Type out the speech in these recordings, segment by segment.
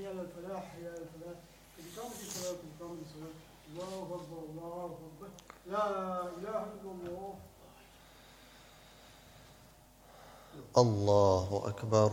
على الفلاح حي على الفلاح قد قامت الصلاة قد قامت الصلاة الله أكبر الله أكبر لا إله إلا الله الله أكبر.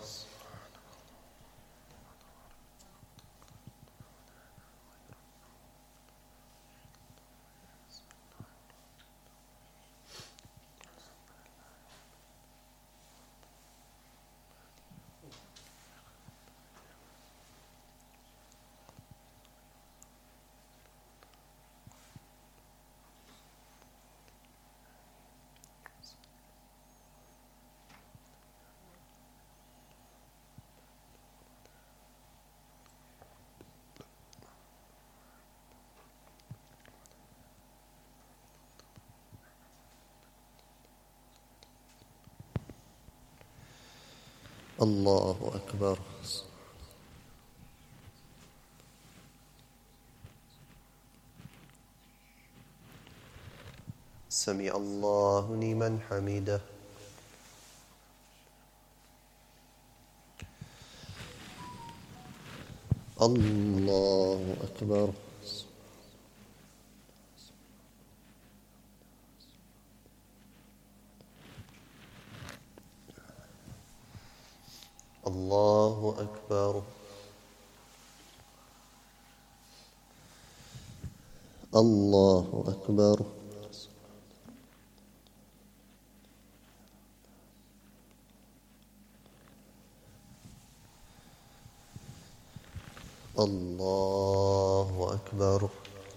الله أكبر. سمع الله لمن حمده. الله أكبر. الله أكبر. الله أكبر. الله أكبر.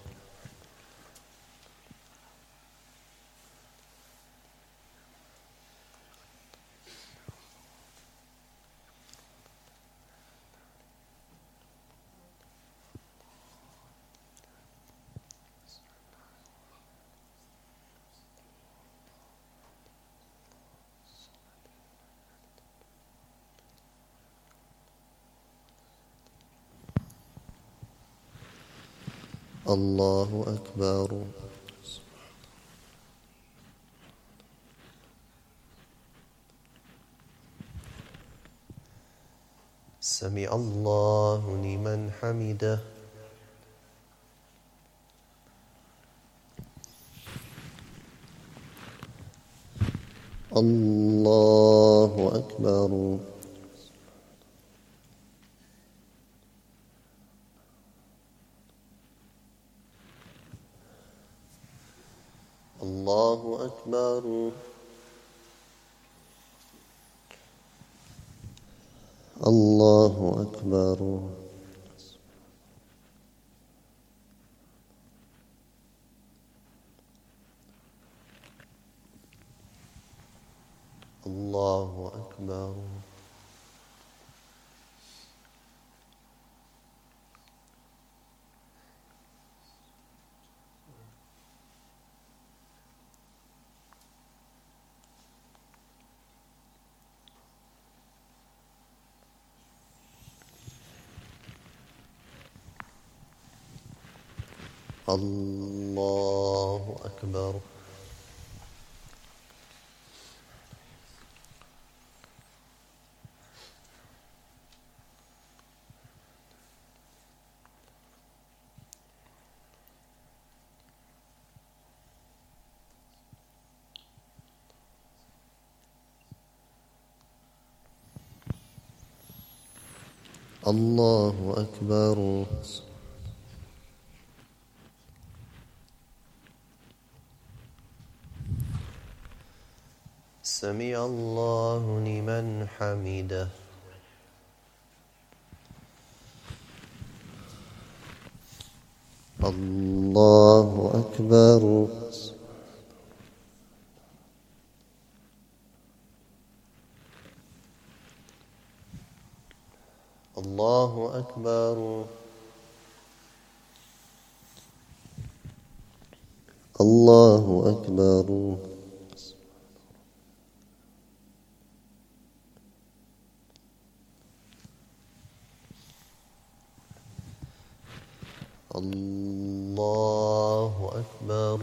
الله أكبر. سمع الله لمن حمده. الله أكبر. الله أكبر. الله أكبر. الله أكبر. الله أكبر. الله أكبر. سمع الله لمن حمده. الله أكبر. الله أكبر. الله أكبر. الله أكبر.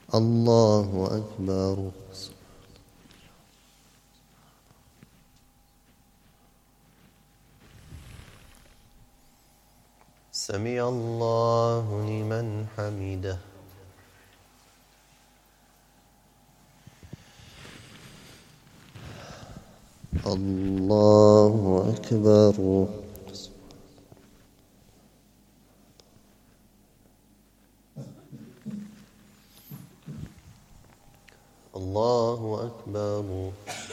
الله أكبر سمع الله لمن حمده الله أكبر الله أكبر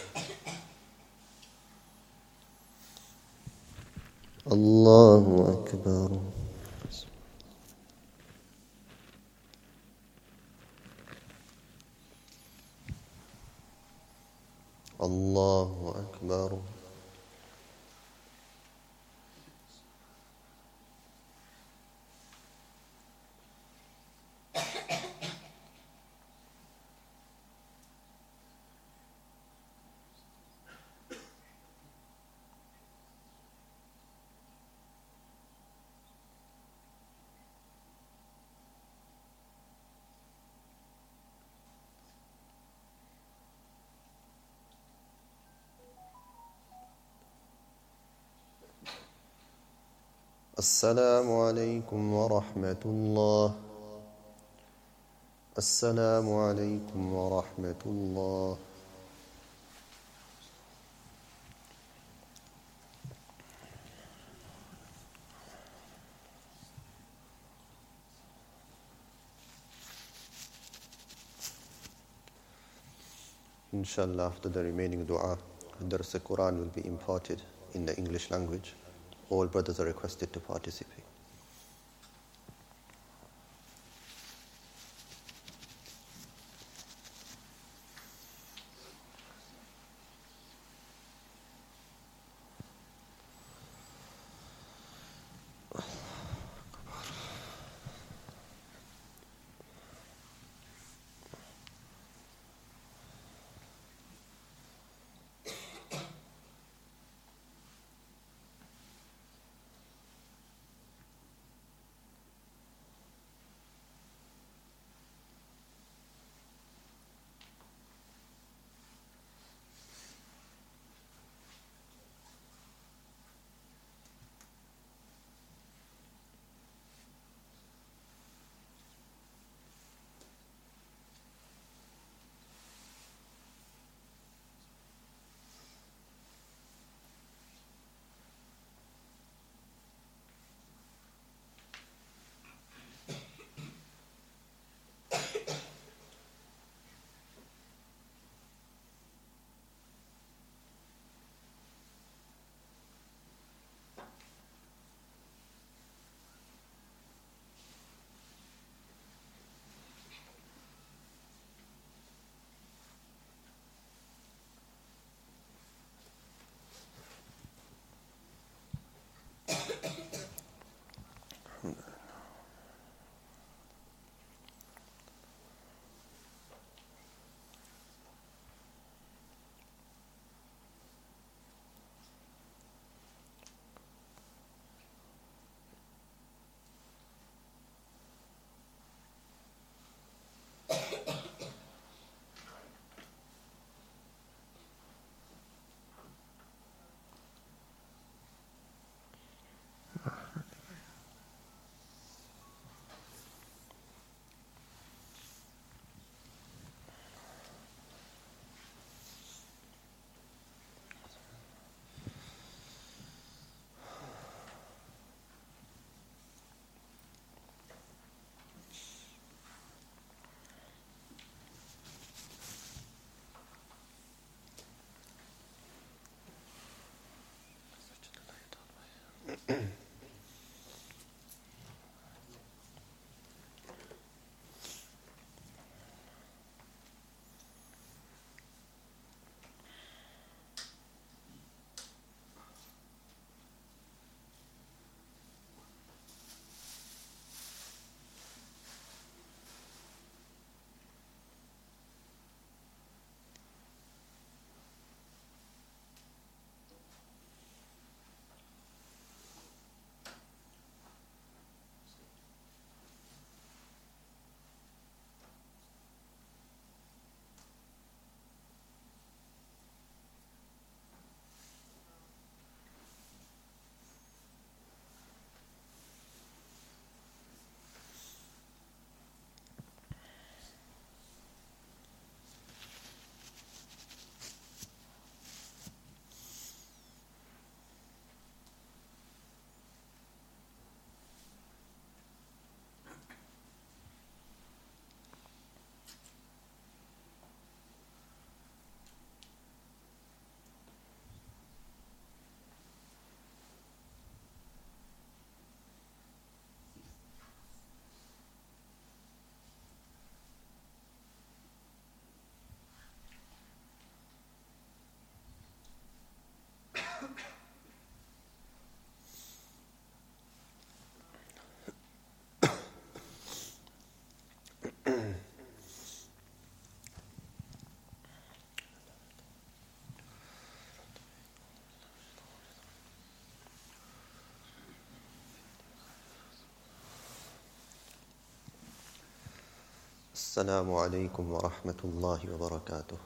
الله أكبر الله أكبر السلام عليكم ورحمة الله السلام عليكم ورحمة الله Inshallah, after the remaining dua, the Quran will be imparted in the English language. All brothers are requested to participate. السلام عليكم ورحمة الله وبركاته.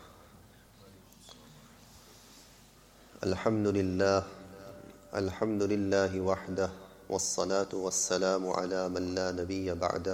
الحمد لله وحده والصلاة والسلام على من لا نبي بعده.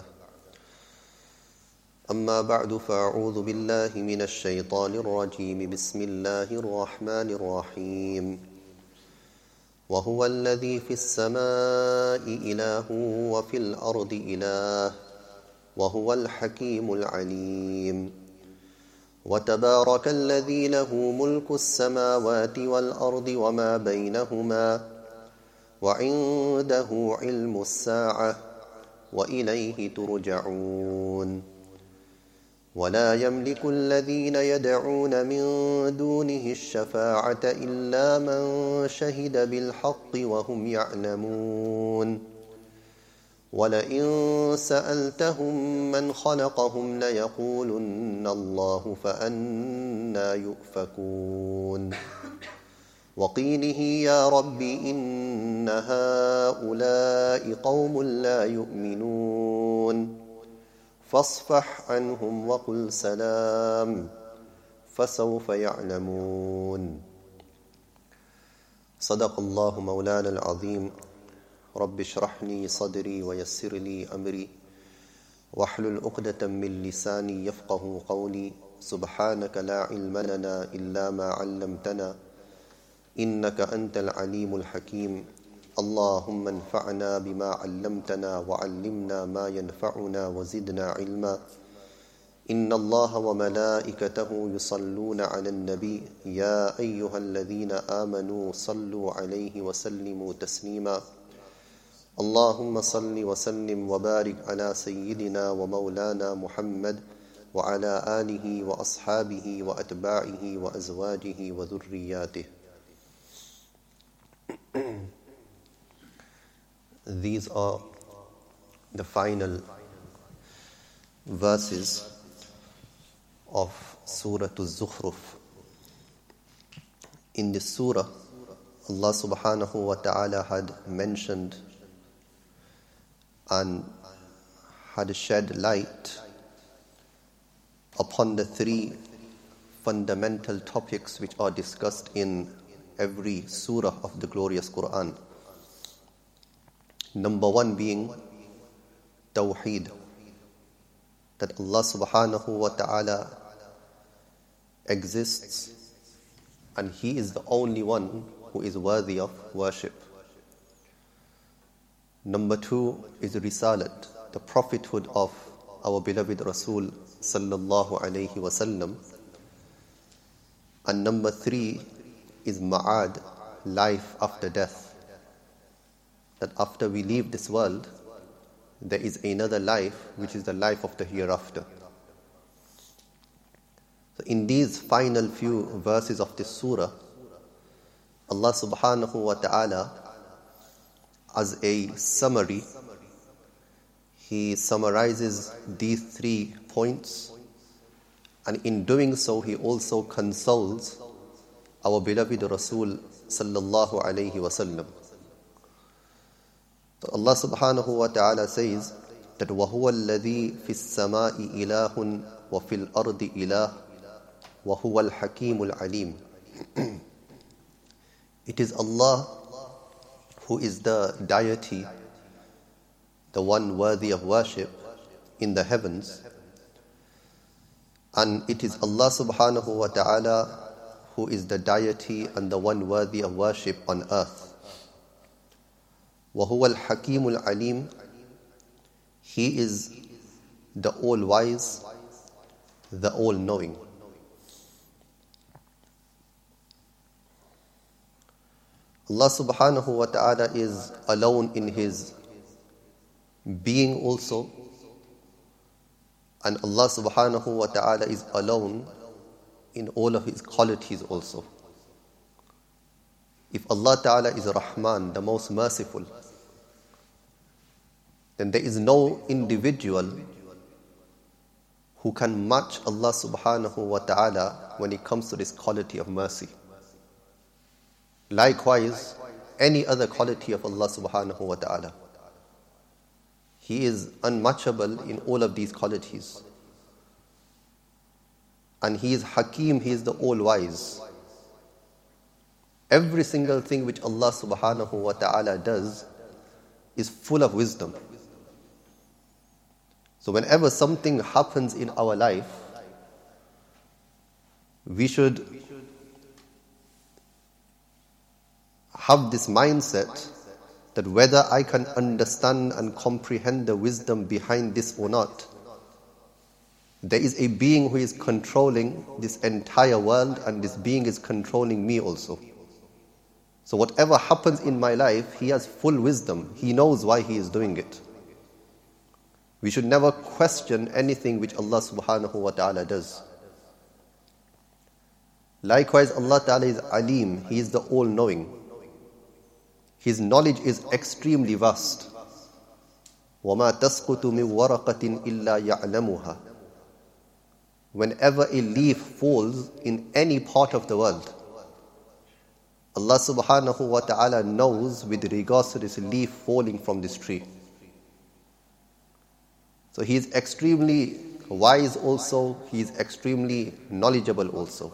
أما بعد فأعوذ بالله من الشيطان الرجيم. بسم الله الرحمن الرحيم. وهو الذي في السماء إله وفي الأرض إله وهو الحكيم العليم. وتبارك الذي له ملك السماوات والأرض وما بينهما وعنده علم الساعة وإليه ترجعون. ولا يملك الذين يدعون من دونه الشفاعة إلا من شهد بالحق وهم يعلمون. ولئن سألتهم من خلقهم ليقولن الله فأنى يؤفكون. وقيله يا رب إن هؤلاء قوم لا يؤمنون فاصفح عنهم وقل سلام فسوف يعلمون. صدق الله مولانا العظيم. رب اشرح لي صدري ويسر لي أمري واحلل عقدة من لساني يفقه قولي. سبحانك لا علم لنا إلا ما علمتنا إنك أنت العليم الحكيم. اللهم انفعنا بما علمتنا وعلمنا ما ينفعنا وزدنا علما. إن الله وملائكته يصلون على النبي يا أيها الذين آمنوا صلوا عليه وسلموا تسليما. اللهم صل وسلم وبارك على سيدنا ومولانا محمد وعلى آله وأصحابه وأتباعه وأزواجه وذرياته. These are the final verses of Surah Al-Zukhruf. In this surah, Allah subhanahu wa ta'ala had mentioned and had shed light upon the three fundamental topics which are discussed in every surah of the glorious Quran. Number one being Tawheed, that Allah subhanahu wa ta'ala exists and He is the only one who is worthy of worship. Number two is Risalat, the prophethood of our beloved Rasul sallallahu alayhi wasallam. And number three is Ma'ad, life after death. That after we leave this world, there is another life, which is the life of the hereafter. So in these final few verses of this surah, Allah subhanahu wa ta'ala, as a summary, He summarizes these 3 points, and in doing so, He also consoles our beloved Rasul sallallahu alayhi wasallam. So Allah subhanahu wa ta'ala says that وَهُوَ الَّذِي فِي السَّمَاءِ إِلَهٌ وَفِي الْأَرْضِ إِلَهٌ وَهُوَ الْحَكِيمُ الْعَلِيمُ. It is Allah who is the deity, the one worthy of worship in the heavens, and it is Allah subhanahu wa ta'ala who is the deity and the one worthy of worship on earth. وَهُوَ الْحَكِيمُ الْعَلِيمُ. He is the all-wise, the all-knowing. Allah subhanahu wa ta'ala is alone in His being also, and Allah subhanahu wa ta'ala is alone in all of His qualities also. If Allah ta'ala is Rahman, the most merciful, then there is no individual who can match Allah subhanahu wa ta'ala when it comes to this quality of mercy. Likewise, any other quality of Allah subhanahu wa ta'ala. He is unmatchable in all of these qualities. and He is Hakim, He is the all-wise. Every single thing which Allah subhanahu wa ta'ala does is full of wisdom. So whenever something happens in our life, we should have this mindset that whether I can understand and comprehend the wisdom behind this or not, there is a being who is controlling this entire world, and this being is controlling me also. So whatever happens in my life, He has full wisdom. He knows why He is doing it. We should never question anything which Allah subhanahu wa ta'ala does. Likewise, Allah ta'ala is Alim. He is the all-knowing. His knowledge is extremely vast. وَمَا تَسْقُطُ مِنْ وَرَقَةٍ إِلَّا يَعْلَمُهَا. Whenever a leaf falls in any part of the world, Allah subhanahu wa ta'ala knows with regards to this leaf falling from this tree. So He is extremely wise also, He is extremely knowledgeable also.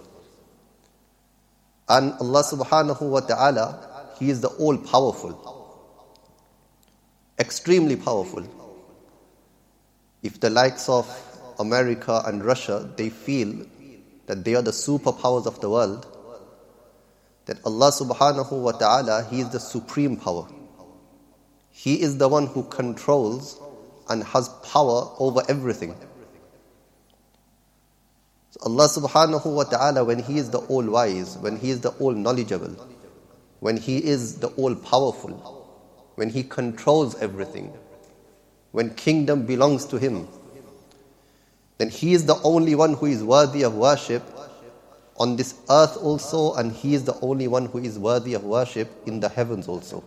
And Allah subhanahu wa ta'ala, He is the all-powerful, extremely powerful. If the likes of America and Russia, they feel that they are the superpowers of the world, that Allah subhanahu wa ta'ala, He is the supreme power. He is the one who controls and has power over everything. So Allah subhanahu wa ta'ala, when He is the all-wise, when He is the all-knowledgeable, when He is the all-powerful, when He controls everything, when kingdom belongs to Him, then He is the only one who is worthy of worship on this earth also, and He is the only one who is worthy of worship in the heavens also.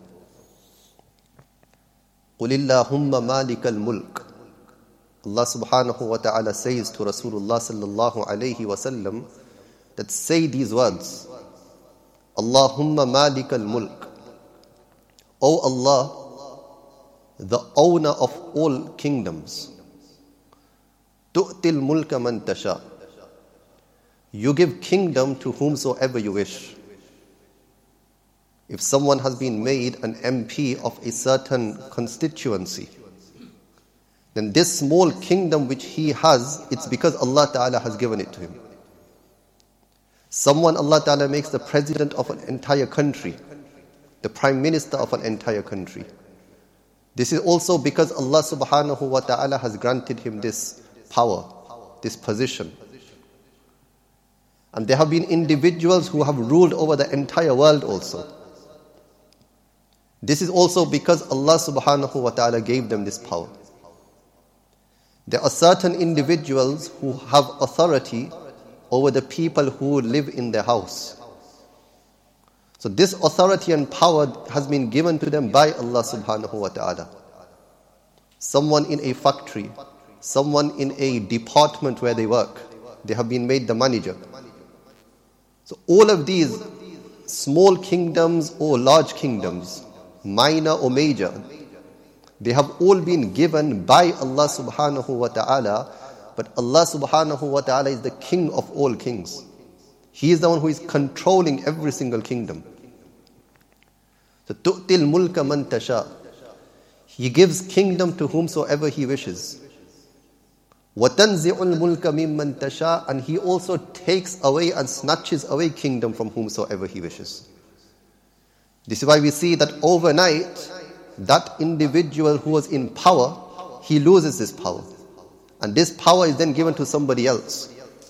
قُلِ اللَّهُمَّ مَالِكَ الْمُلْكِ. Allah subhanahu wa ta'ala says to Rasulullah sallallahu alayhi wa sallam that say these words, Allahumma malik al-mulk. O Allah, the owner of all kingdoms. Tu'til mulka man tasha. You give kingdom to whomsoever you wish. If someone has been made an MP of a certain constituency, then this small kingdom which he has, it's because Allah Ta'ala has given it to him. Someone Allah Ta'ala makes the president of an entire country, the prime minister of an entire country. This is also because Allah Subhanahu wa Ta'ala has granted him this power, this position. And there have been individuals who have ruled over the entire world also. This is also because Allah Subhanahu wa Ta'ala gave them this power. There are certain individuals who have authority over the people who live in their house. So this authority and power has been given to them by Allah Subhanahu wa Ta'ala. Someone in a factory, someone in a department where they work, they have been made the manager. So all of these small kingdoms or large kingdoms, minor or major, they have all been given by Allah Subhanahu wa Ta'ala, but Allah Subhanahu wa Ta'ala is the king of all kings. He is the one who is controlling every single kingdom. So tu'til mulka man tasha. He gives kingdom to whomsoever He wishes. وَتَنْزِعُ الْمُلْكَ مِمَّنْ تَشَاءُ. And He also takes away and snatches away kingdom from whomsoever He wishes. This is why we see that overnight, that individual who was in power, he loses this power. And this power is then given to somebody else.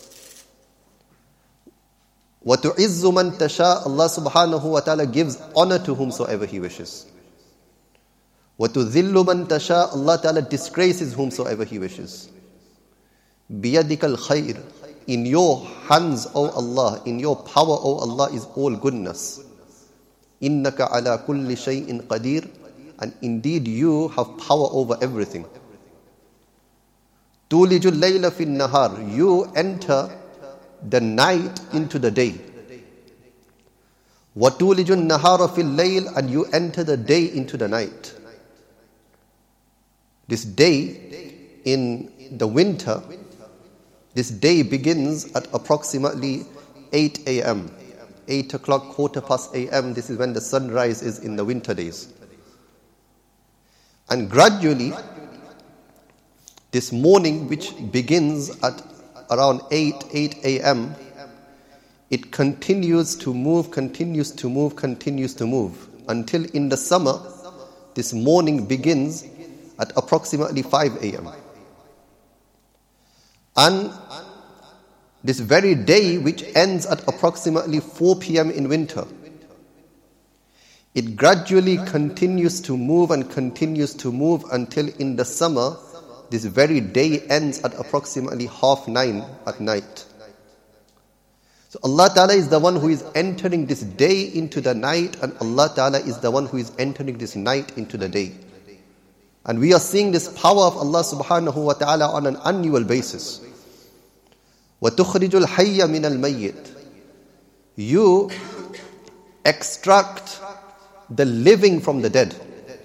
وَتُعِزُّ مَنْ تَشَاءُ. Allah Subhanahu wa Ta'ala gives honor to whomsoever He wishes. وَتُذِلُّ مَنْ تَشَاءُ. Allah Ta'ala disgraces whomsoever He wishes. بِيَدِكَ الْخَيْرِ. In your hands, O Allah, in your power, O Allah, is all goodness. إِنَّكَ عَلَى كُلِّ شَيْءٍ قَدِيرٍ. And indeed you have power over everything. تُولِجُ اللَّيْلَ فِي النَّهَارِ. You enter the night into the day. وَتُولِجُ النَّهَارَ فِي اللَّيْلِ. And you enter the day into the night. This day in the winter This day begins at approximately 8 a.m. 8 o'clock, 8:15 a.m. This is when the sunrise is in the winter days. And gradually, this morning, which begins at around 8 a.m., it continues to move until in the summer, this morning begins at approximately 5 a.m. And this very day, which ends at approximately 4 p.m. in winter, it gradually continues to move until in the summer, this very day ends at approximately 9:30 at night. So Allah Ta'ala is the one who is entering this day into the night, and Allah Ta'ala is the one who is entering this night into the day. And we are seeing this power of Allah Subhanahu wa Ta'ala on an annual basis. وَتُخْرِجُ الْحَيَّ مِنَ الْمَيِّتِ. You extract the living from the dead.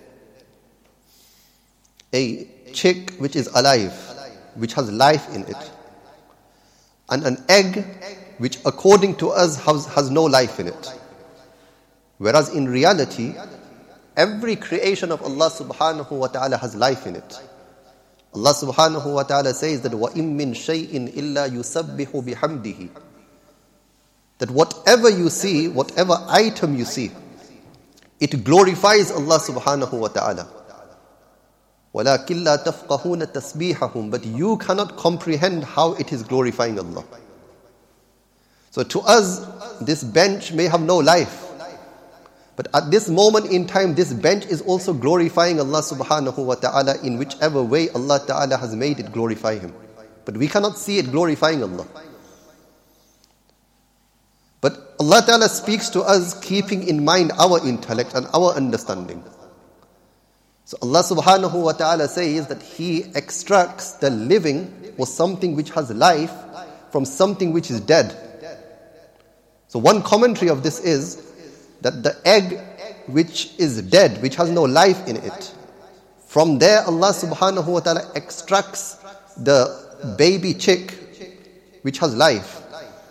A chick which is alive, which has life in it, and an egg which according to us has no life in it. Whereas in reality, every creation of Allah Subhanahu wa Ta'ala has life in it. Allah Subhanahu wa Ta'ala says that وَإِن مِّن شَيْءٍ إِلَّا يُسَبِّحُ بِحَمْدِهِ. That whatever you see, whatever item you see, it glorifies Allah Subhanahu wa Ta'ala. وَلَكِنْ لَا تَفْقَهُونَ تَسْبِيحَهُمْ. But you cannot comprehend how it is glorifying Allah. So to us, this bench may have no life. But at this moment in time, this bench is also glorifying Allah Subhanahu wa Ta'ala in whichever way Allah Ta'ala has made it glorify Him. But we cannot see it glorifying Allah. But Allah Ta'ala speaks to us keeping in mind our intellect and our understanding. So Allah Subhanahu wa Ta'ala says that He extracts the living or something which has life from something which is dead. So one commentary of this is that the egg which is dead, which has no life in it, from there Allah Subhanahu wa Ta'ala extracts the baby chick which has life.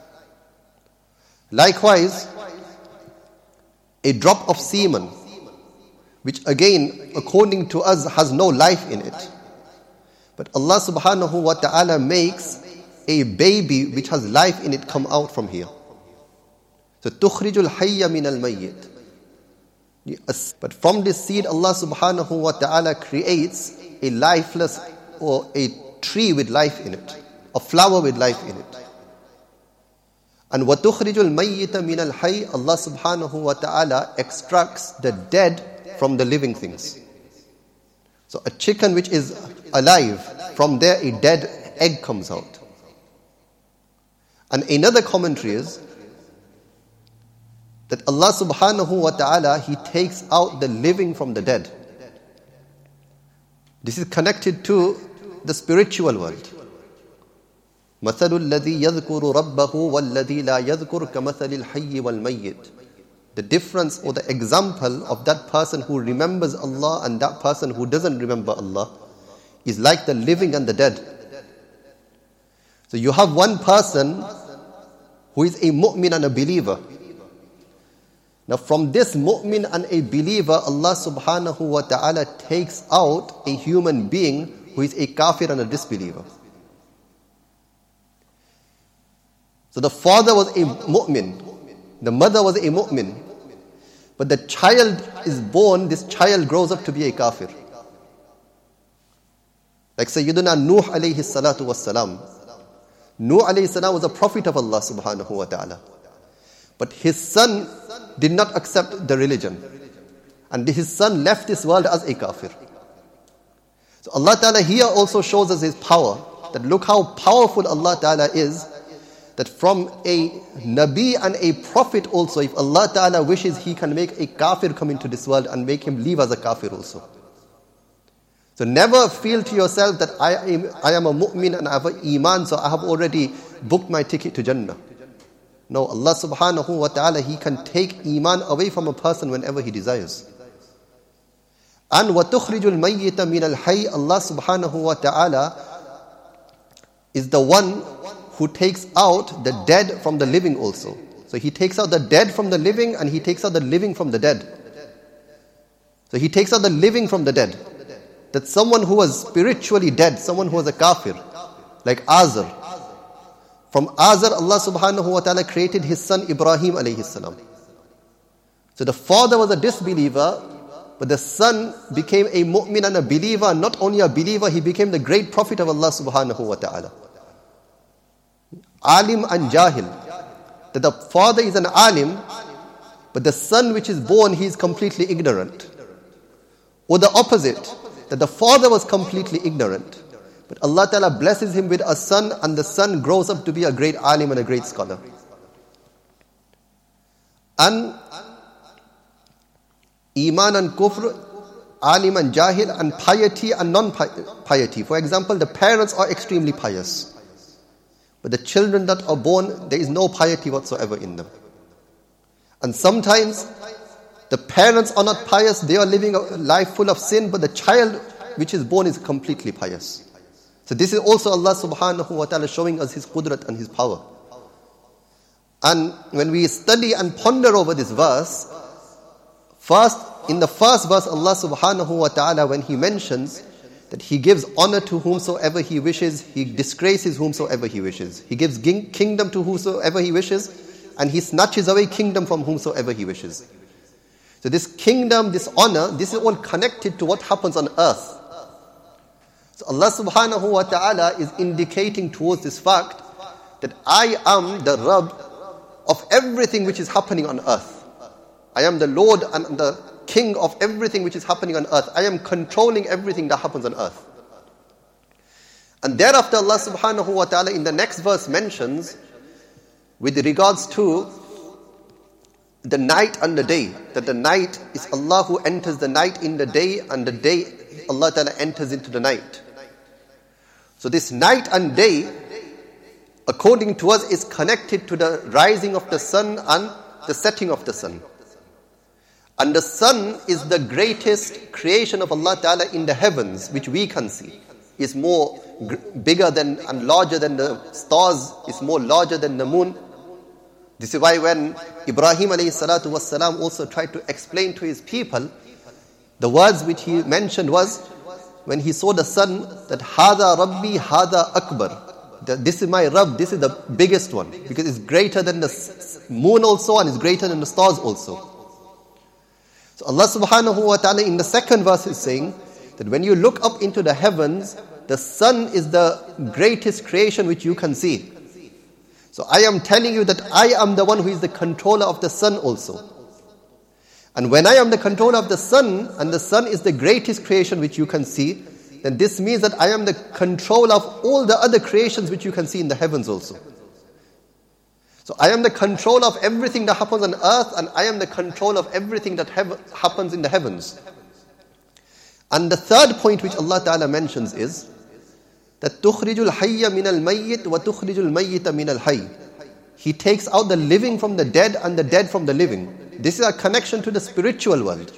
Likewise, a drop of semen, which again, according to us, has no life in it. But Allah Subhanahu wa Ta'ala makes a baby which has life in it come out from here. So, تُخْرِجُ الْحَيَّ مِنَ الْمَيِّتِ. But from this seed, Allah Subhanahu wa Ta'ala creates a lifeless or a tree with life in it, a flower with life in it. And وَتُخْرِجُ الْمَيِّتَ مِنَ الْحَيِّ. Allah Subhanahu wa Ta'ala extracts the dead from the living things. So a chicken which is alive, from there a dead egg comes out. And another commentary is that Allah Subhanahu wa Ta'ala, He takes out the living from the dead. This is connected to the spiritual world. مَثَلُ الَّذِي يَذْكُرُ رَبَّهُ وَالَّذِي لَا يَذْكُرُ كَمَثَلِ الْحَيِّ وَالْمَيِّتِ. The difference or the example of that person who remembers Allah and that person who doesn't remember Allah is like the living and the dead. So you have one person who is a mu'min and a believer. Now from this mu'min and a believer, Allah Subhanahu wa Ta'ala takes out a human being who is a kafir and a disbeliever. So the father was a mu'min, the mother was a mu'min, but the child is born, this child grows up to be a kafir. Like Sayyidina Nuh alayhi salatu was salam. Nuh alayhi salam was a prophet of Allah Subhanahu wa Ta'ala. But his son did not accept the religion. And his son left this world as a kafir. So Allah Ta'ala here also shows us His power. That look how powerful Allah Ta'ala is. That from a Nabi and a Prophet also, if Allah Ta'ala wishes, He can make a kafir come into this world and make him leave as a kafir also. So never feel to yourself that I am a mu'min and I have an iman, so I have already booked my ticket to Jannah. No, Allah Subhanahu wa Ta'ala, He can take iman away from a person whenever He desires. And وَتُخْرِجُ الْمَيِّتَ مِنَ الْحَيِّ. Allah Subhanahu wa Ta'ala is the one who takes out the dead from the living also. So he takes out the dead from the living and he takes out the living from the dead. So he takes out the living from the dead. That someone who was spiritually dead, someone who was a kafir, like Azar. From Azar, Allah subhanahu wa ta'ala created his son Ibrahim alayhi salam. So the father was a disbeliever, but the son became a mu'min and a believer. And not only a believer, he became the great prophet of Allah subhanahu wa ta'ala. Alim and Jahil. That the father is an alim, but the son which is born, he is completely ignorant. Or the opposite, that the father was completely ignorant, but Allah Ta'ala blesses him with a son, and the son grows up to be a great alim and a great scholar. And Iman and Kufr, Alim and Jahil, and piety and non-piety. For example, the parents are extremely pious, but the children that are born, there is no piety whatsoever in them. And sometimes the parents are not pious, they are living a life full of sin, but the child which is born is completely pious. So this is also Allah subhanahu wa ta'ala showing us His qudrat and His power. And when we study and ponder over this verse, in the first verse, Allah subhanahu wa ta'ala, when He mentions that He gives honor to whomsoever He wishes, He disgraces whomsoever He wishes. He gives kingdom to whosoever He wishes, and He snatches away kingdom from whomsoever He wishes. So this kingdom, this honor, this is all connected to what happens on earth. So Allah subhanahu wa ta'ala is indicating towards this fact that I am the Rabb of everything which is happening on earth. I am the Lord and the King of everything which is happening on earth. I am controlling everything that happens on earth. And thereafter Allah subhanahu wa ta'ala in the next verse mentions with regards to the night and the day, that the night is Allah who enters the night in the day, and the day Allah Ta'ala enters into the night. So this night and day, according to us, is connected to the rising of the sun and the setting of the sun. And the sun is the greatest creation of Allah Ta'ala in the heavens, which we can see. Is more bigger than and larger than the stars, is more larger than the moon. This is why when Ibrahim alayhi salatu wassalam also tried to explain to his people, the words which he mentioned was, when he saw the sun, that Hada Rabbi, Hada Akbar. This is my Rabb, this is the biggest one, because it's greater than the moon also, and it's greater than the stars also. So Allah subhanahu wa ta'ala in the second verse is saying, that when you look up into the heavens, the sun is the greatest creation which you can see. So I am telling you that I am the one who is the controller of the sun also. And when I am the controller of the sun, and the sun is the greatest creation which you can see, then this means that I am the controller of all the other creations which you can see in the heavens also. So I am the controller of everything that happens on earth, and I am the controller of everything that happens in the heavens. And the third point which Allah Ta'ala mentions is that تُخْرِجُ الْحَيَّ مِنَ الْمَيِّتِ وَتُخْرِجُ الْمَيِّتَ مِنَ الْحَيِّ. He takes out the living from the dead and the dead from the living. This is a connection to the spiritual world.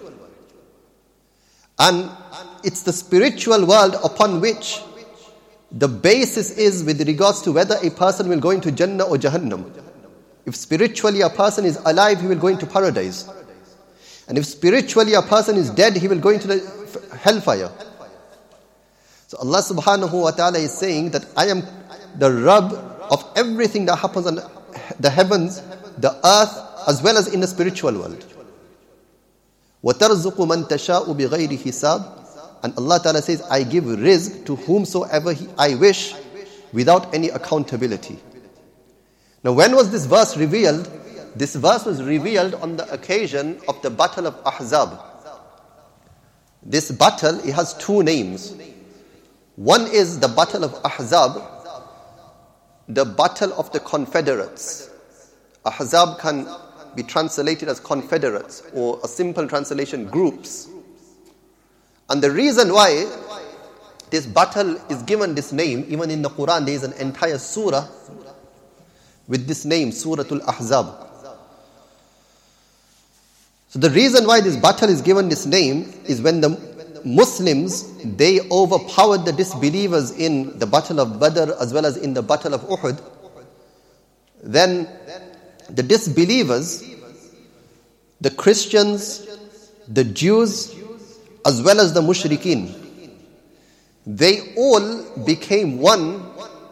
And it's the spiritual world upon which the basis is with regards to whether a person will go into Jannah or Jahannam. If spiritually a person is alive, he will go into paradise. And if spiritually a person is dead, he will go into the hellfire. So Allah subhanahu wa ta'ala is saying that I am the Rabb of everything that happens on the heavens, the earth, as well as in the spiritual world. وَتَرْزُقُ مَنْ تَشَاءُ بِغَيْرِ حِسَابٍ. And Allah Ta'ala says, I give rizq to whomsoever I wish without any accountability. Now when was this verse revealed? This verse was revealed on the occasion of the Battle of Ahzab. This battle, it has two names. One is the Battle of Ahzab, the Battle of the Confederates. Ahzab can be translated as confederates, or a simple translation, groups. And the reason why this battle is given this name, even in the Quran there is an entire surah with this name, Suratul Ahzab. So the reason why this battle is given this name is when the Muslims, they overpowered the disbelievers in the battle of Badr as well as in the battle of Uhud, then the disbelievers, the Christians, the Jews, as well as the mushrikeen, they all became one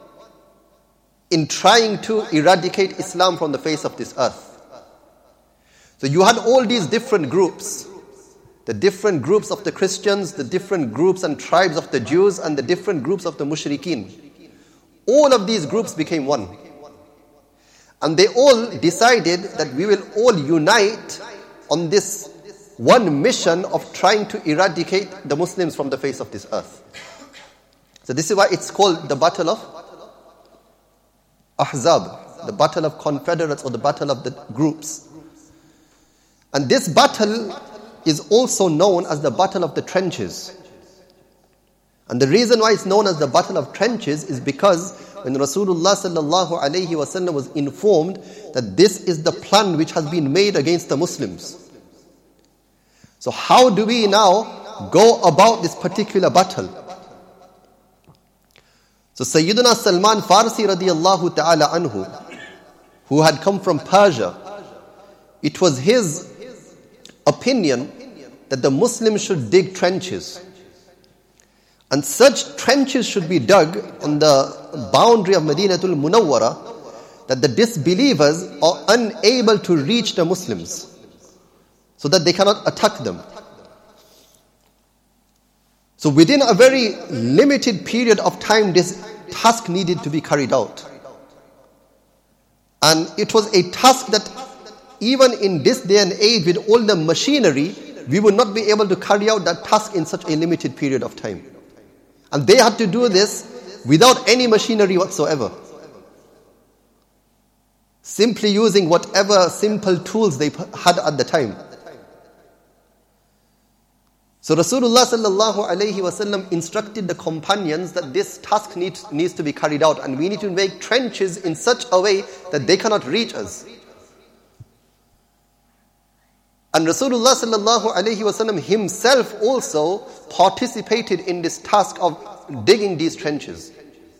in trying to eradicate Islam from the face of this earth. So you had all these different groups, the different groups of the Christians, the different groups and tribes of the Jews, and the different groups of the mushrikeen. All of these groups became one. And they all decided that we will all unite on this one mission of trying to eradicate the Muslims from the face of this earth. So this is why it's called the Battle of Ahzab, the Battle of Confederates, or the Battle of the Groups. And this battle is also known as the Battle of the Trenches. And the reason why it's known as the Battle of Trenches is because when Rasulullah sallallahu alayhi wasallam was informed that this is the plan which has been made against the Muslims. So how do we now go about this particular battle? So Sayyidina Salman Farsi radiyallahu ta'ala anhu, who had come from Persia, it was his opinion that the Muslims should dig trenches. And such trenches should be dug on the boundary of Madinatul Munawwara that the disbelievers are unable to reach the Muslims, so that they cannot attack them. So within a very limited period of time, this task needed to be carried out. And it was a task that even in this day and age, with all the machinery, we would not be able to carry out that task in such a limited period of time. And they had to do this without any machinery whatsoever, simply using whatever simple tools they had at the time. So Rasulullah sallallahu alayhi wasallam instructed the companions that this task needs to be carried out, and we need to make trenches in such a way that they cannot reach us. And Rasulullah sallallahu alayhi wasallam himself also participated in this task of digging these trenches.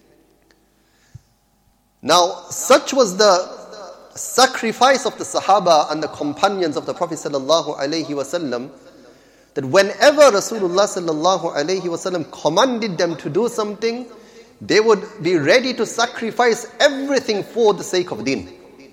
Now, such was the sacrifice of the Sahaba and the companions of the Prophet sallallahu alayhi wasallam, that whenever Rasulullah sallallahu alayhi wasallam commanded them to do something, they would be ready to sacrifice everything for the sake of deen.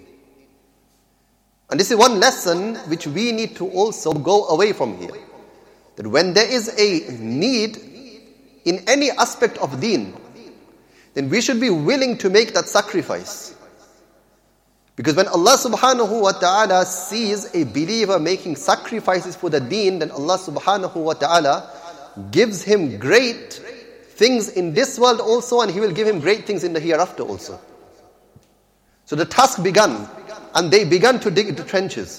And this is one lesson which we need to also go away from here. That when there is a need in any aspect of deen, then we should be willing to make that sacrifice. Because when Allah subhanahu wa ta'ala sees a believer making sacrifices for the deen, then Allah subhanahu wa ta'ala gives him great things in this world also, and He will give him great things in the hereafter also. So the task began, and they began to dig into trenches.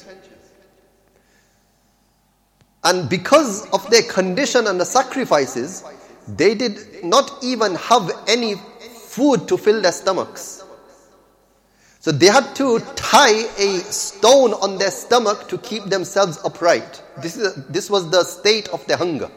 And because of their condition and the sacrifices, they did not even have any food to fill their stomachs. So they had to tie a stone on their stomach to keep themselves upright. This was the state of their hunger.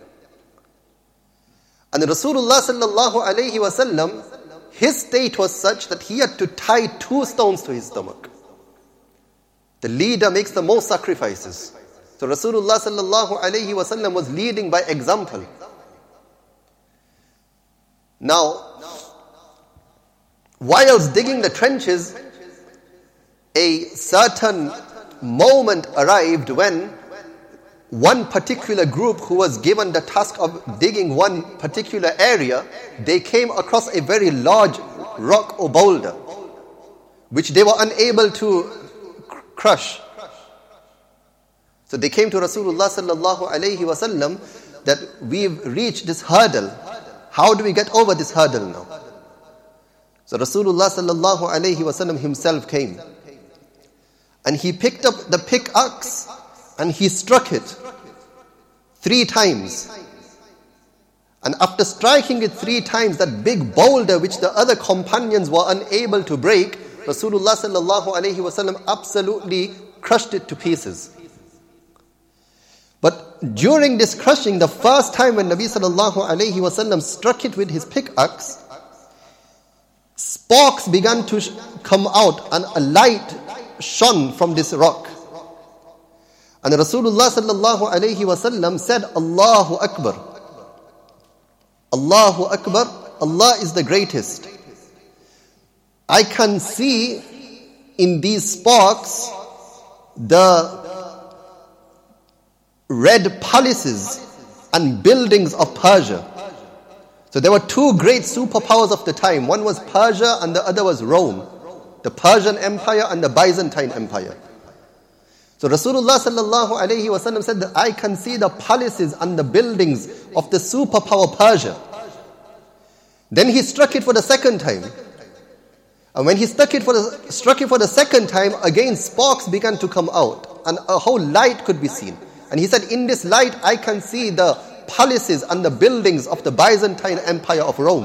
And Rasulullah sallallahu alayhi wasallam, his state was such that he had to tie 2 stones to his stomach. The leader makes the most sacrifices. So Rasulullah sallallahu alayhi wasallam was leading by example. Now, whilst digging the trenches, a certain moment arrived when one particular group who was given the task of digging one particular area, they came across a very large rock or boulder, which they were unable to crush. So they came to Rasulullah sallallahu alayhi wasallam that we've reached this hurdle. How do we get over this hurdle now? So Rasulullah sallallahu alayhi wasallam himself came, and he picked up the pickaxe and he struck it 3 times. And after striking it 3 times, that big boulder which the other companions were unable to break, Rasulullah sallallahu alayhi wasallam absolutely crushed it to pieces. But during this crushing, the first time when Nabi sallallahu alayhi wasallam struck it with his pickaxe, sparks began to come out and a light shone from this rock. And Rasulullah sallallahu alayhi wasallam said, Allahu Akbar. Allahu Akbar, Allah is the greatest. I can see in these sparks the red palaces and buildings of Persia. So there were two great superpowers of the time. One was Persia and the other was Rome. The Persian Empire and the Byzantine Empire. So Rasulullah sallallahu alayhi wasallam said that I can see the palaces and the buildings of the superpower Persia. Then he struck it for the second time. And when he struck it for the second time, again sparks began to come out and a whole light could be seen. And he said, in this light I can see the palaces and the buildings of the Byzantine Empire of Rome.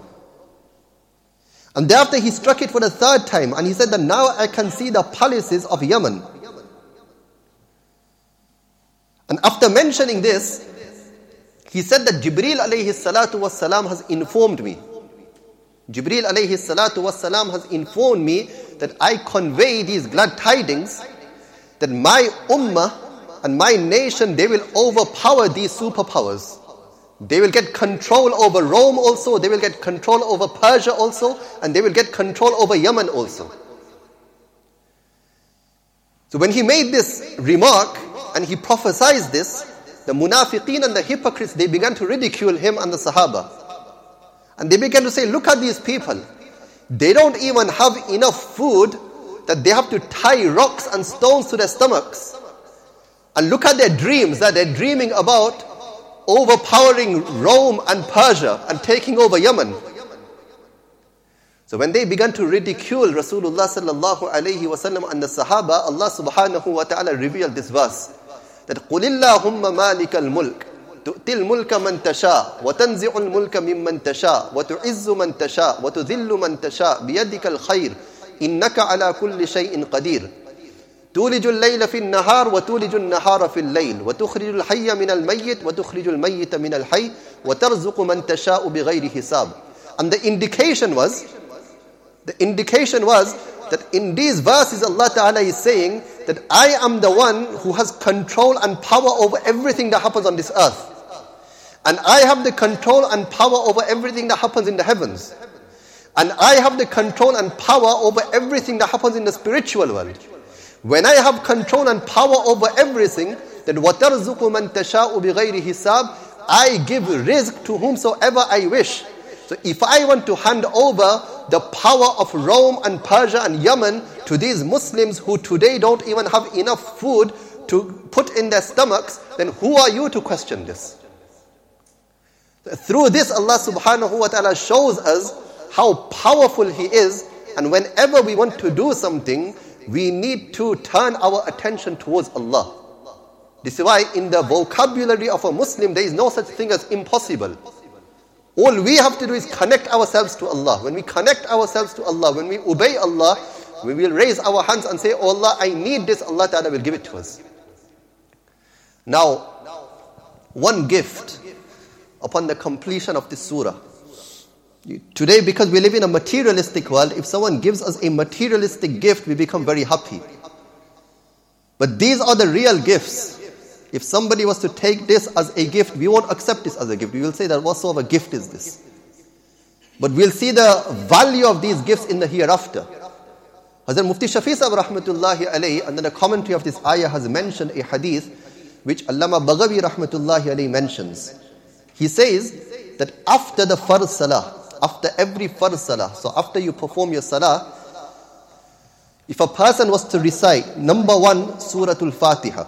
And thereafter he struck it for the third time and he said that now I can see the palaces of Yemen. And after mentioning this, he said that Jibreel alayhi salatu wassalam has informed me. Jibreel alayhi salatu wassalam has informed me that I convey these glad tidings that my ummah and my nation, they will overpower these superpowers. They will get control over Rome also, they will get control over Persia also, and they will get control over Yemen also. So when he made this remark and he prophesied this, the munafiqeen and the hypocrites, they began to ridicule him and the Sahaba. And they began to say, look at these people. They don't even have enough food that they have to tie rocks and stones to their stomachs. And look at their dreams, that they're dreaming about overpowering Rome and Persia and taking over Yemen. So when they began to ridicule Rasulullah sallallahu alayhi wasallam and the Sahaba, Allah subhanahu wa ta'ala revealed this verse. That قُلِ اللَّهُمَّ مَالِكَ الْمُلْكِ تُؤْتِي الْمُلْكَ مَنْ تَشَاءُ وَتَنْزِعُ الْمُلْكَ مِمَّنْ تَشَاءُ وَتُعِزُّ مَنْ تَشَاءُ وَتُذِلُّ مَنْ تَشَاءُ بِيَدِكَ الْخَيْرُ إِنَّكَ عَلَى كُلِّ شَيْءٍ قَدِيرٌ تولج الليل في النهار وتولج النهار في الليل وتخرج الحي من الميت وتخرج الميت من الحي وترزق من تشاء بغير حساب. And the indication was that in these verses Allah Ta'ala is saying that I am the one who has control and power over everything that happens on this earth. And I have the control and power over everything that happens in the heavens. And I have the control and power over everything that happens in the spiritual world. When I have control and power over everything, then وَتَرْزُقُ مَنْ تَشَاءُ بِغَيْرِ حِسَابٍ, I give rizq to whomsoever I wish. So if I want to hand over the power of Rome and Persia and Yemen to these Muslims who today don't even have enough food to put in their stomachs, then who are you to question this? Through this, Allah subhanahu wa ta'ala shows us how powerful He is, and whenever we want to do something, we need to turn our attention towards Allah. This is why in the vocabulary of a Muslim, there is no such thing as impossible. All we have to do is connect ourselves to Allah. When we connect ourselves to Allah, when we obey Allah, we will raise our hands and say, oh Allah, I need this. Allah Ta'ala will give it to us. Now, one gift upon the completion of this surah. Today, because we live in a materialistic world, if someone gives us a materialistic gift, we become very happy. But these are the real gifts. If somebody was to take this as a gift, we won't accept this as a gift. We will say that what sort of a gift is this? But we'll see the value of these gifts in the hereafter. Hazrat Mufti Shafi Sahib rahmatullahi alayhi, under the commentary of this ayah, has mentioned a hadith which Allama Baghawi rahmatullahi alayhi mentions. He says that after the farz salah, after every farz salah, so after you perform your salah, if a person was to recite, number one, Suratul Fatiha.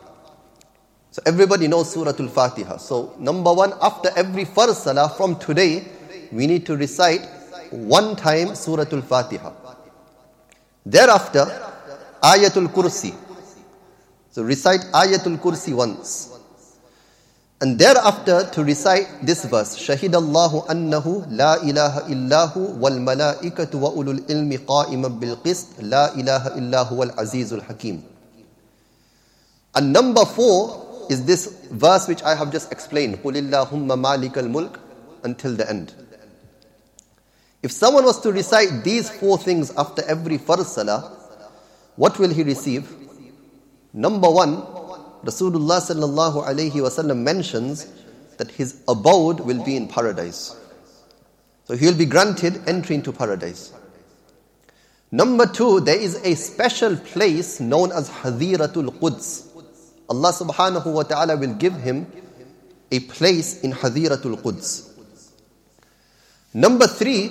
So everybody knows Suratul Fatiha. So number one, after every farz salah, from today, we need to recite one time Suratul Fatiha. Thereafter, Ayatul Kursi. So recite Ayatul Kursi once. And thereafter to recite this verse, Shahidallahu annahu la ilaha illahu wal malaikatu wa ulul ilmi qa'iman bil qist la ilaha illahu wal azizul hakim. And number four, is this verse which I have just explained, قُلِ اللَّهُمَّ مَالِكَ الْمُلْكِ, until the end. If someone was to recite these 4 things after every farz salah, what will he receive? Number 1, Rasulullah sallallahu alayhi wasallam mentions that his abode will be in paradise. So he will be granted entry into paradise. Number 2, there is a special place known as Hadiratul Quds. Allah subhanahu wa ta'ala will give him a place in Hadiratul Quds. Number 3,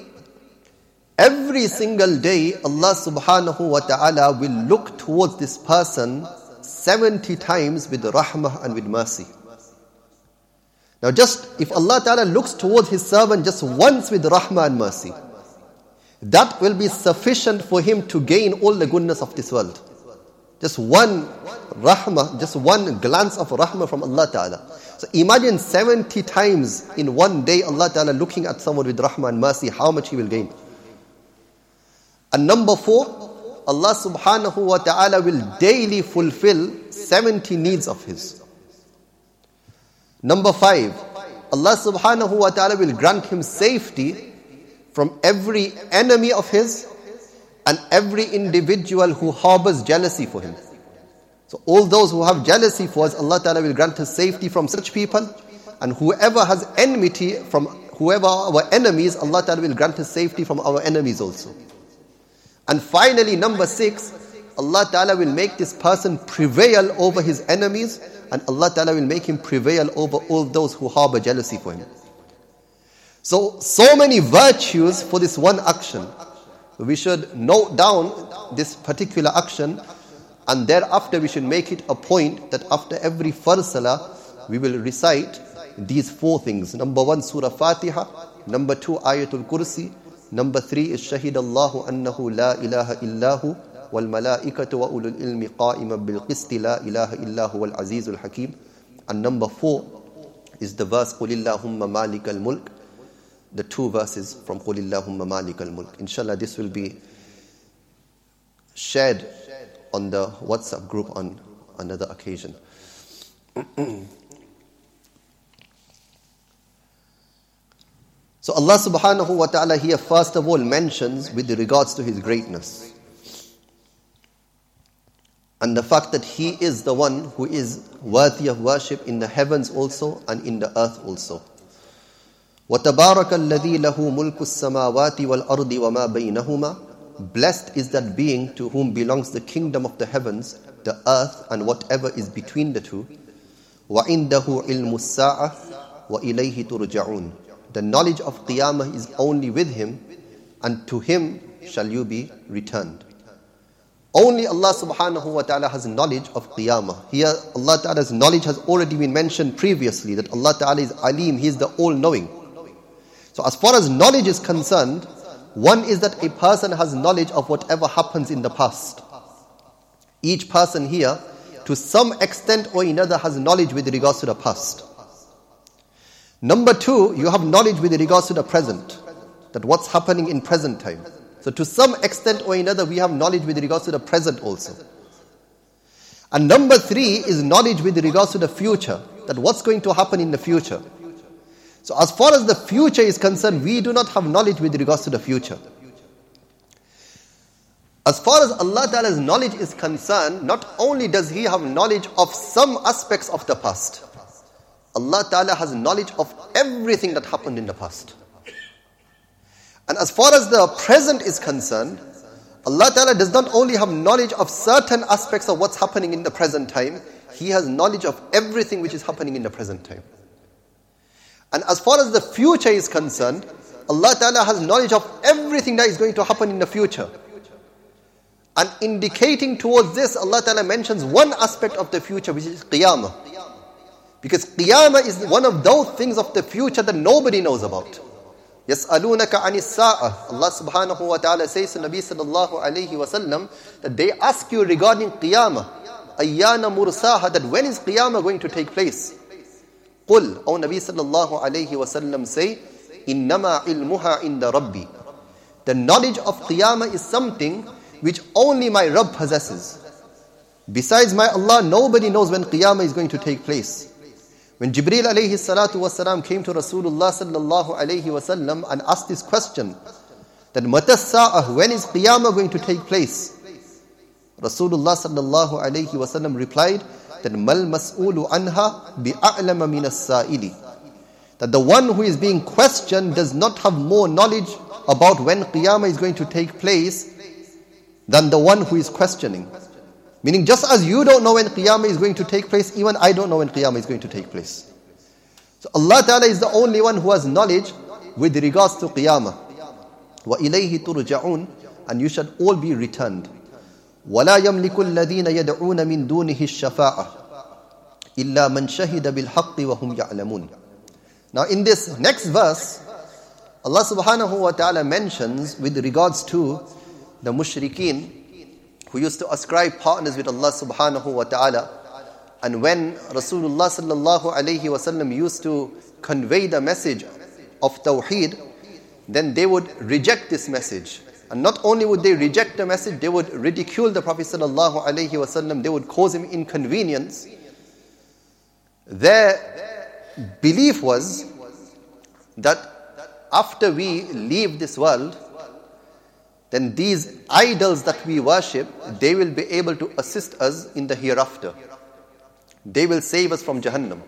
every single day Allah subhanahu wa ta'ala will look towards this person 70 times with rahmah and with mercy. Now just, if Allah ta'ala looks towards His servant just once with rahmah and mercy, that will be sufficient for him to gain all the goodness of this world. Just one rahmah, just one glance of rahmah from Allah ta'ala. So imagine 70 times in one day Allah ta'ala looking at someone with rahmah and mercy, how much he will gain. And number 4, Allah subhanahu wa ta'ala will daily fulfill 70 needs of his. Number 5, Allah subhanahu wa ta'ala will grant him safety from every enemy of his and every individual who harbors jealousy for him. So all those who have jealousy for us, Allah ta'ala will grant us safety from such people, and whoever has enmity from whoever our enemies, Allah ta'ala will grant us safety from our enemies also. And finally, number 6, Allah ta'ala will make this person prevail over his enemies, and Allah ta'ala will make him prevail over all those who harbor jealousy for him. So many virtues for this one action. We should note down this particular action, and thereafter we should make it a point that after every farz salah, we will recite these 4 things. Number 1, Surah Fatiha. Number 2, Ayatul Kursi. Number 3 is Shahidallahu annahu la ilaha illahu wal malaikatu wa ulul ilmi qa'iman bil qisti la ilaha illahu wal azizul hakim. And number 4 is the verse Qulillahumma malikal mulk. The 2 verses from Qulillahumma malikal mulk. Inshallah, this will be shared on the WhatsApp group on another occasion. So Allah subhanahu wa ta'ala here first of all mentions with regards to His greatness and the fact that He is the one who is worthy of worship in the heavens also and in the earth also. وَتَبَارَكَ الَّذِي لَهُ مُلْكُ السَّمَاوَاتِ وَالْأَرْضِ وَمَا بَيْنَهُمَا. Blessed is that being to whom belongs the kingdom of the heavens, the earth, and whatever is between the two. وَعِنْدَهُ عِلْمُ السَّاعَةِ وَإِلَيْهِ تُرْجَعُونَ. The knowledge of Qiyamah is only with Him, and to Him shall you be returned. Only Allah subhanahu wa ta'ala has knowledge of Qiyamah. Here Allah ta'ala's knowledge has already been mentioned previously, that Allah ta'ala is Alim, He is the all-knowing. So as far as knowledge is concerned, one is that a person has knowledge of whatever happens in the past. Each person here, to some extent or another, has knowledge with regards to the past. Number 2, you have knowledge with regards to the present, that what's happening in present time. So to some extent or another, we have knowledge with regards to the present also. And number 3 is knowledge with regards to the future, that what's going to happen in the future. So as far as the future is concerned, we do not have knowledge with regards to the future. As far as Allah Ta'ala's knowledge is concerned, not only does He have knowledge of some aspects of the past, Allah Ta'ala has knowledge of everything that happened in the past. And as far as the present is concerned, Allah Ta'ala does not only have knowledge of certain aspects of what's happening in the present time, He has knowledge of everything which is happening in the present time. And as far as the future is concerned, Allah Ta'ala has knowledge of everything that is going to happen in the future. And indicating towards this, Allah Ta'ala mentions one aspect of the future, which is Qiyamah. Because Qiyamah is one of those things of the future that nobody knows about. يَسْأَلُونَكَ عَنِ السَّاعَةِ. Allah subhanahu wa ta'ala says to Nabi sallallahu alayhi wa sallam that they ask you regarding Qiyamah, أَيَّانَ مُرْسَاهَا, that when is Qiyamah going to take place? قُلْ, O Nabi sallallahu alayhi wa sallam say, إِنَّمَا عِلْمُهَا عِنْدَ رَبِّي. The knowledge of Qiyamah is something which only my Rabb possesses. Besides my Allah, nobody knows when Qiyamah is going to take place. When Jibreel alayhi salatu wasalam came to Rasulullah sallallahu alayhi wasallam and asked this question, that Mata Sa'ah, when is Qiyamah going to take place? Rasulullah sallallahu alayhi wasallam replied that Mal mas'ulu anha bi'a'lama min as-sa'ili. That the one who is being questioned does not have more knowledge about when Qiyamah is going to take place than the one who is questioning. Meaning, just as you don't know when Qiyamah is going to take place, even I don't know when Qiyamah is going to take place. So Allah Ta'ala is the only one who has knowledge with regards to Qiyamah. وَإِلَيْهِ تُرْجَعُونَ, and you shall all be returned. وَلَا يَمْلِكُ الَّذِينَ يَدْعُونَ مِن دُونِهِ الشَّفَاعَةَ إِلَّا مَنْ شَهِدَ بِالْحَقِّ وَهُمْ يَعْلَمُونَ. Now in this next verse, Allah subhanahu wa ta'ala mentions with regards to the mushrikeen who used to ascribe partners with Allah subhanahu wa ta'ala. And when Rasulullah sallallahu alayhi wasallam used to convey the message of Tawheed, then they would reject this message. And not only would they reject the message, they would ridicule the Prophet sallallahu alayhi wasallam, they would cause him inconvenience. Their belief was that after we leave this world, then these idols that we worship, they will be able to assist us in the hereafter. They will save us from Jahannam.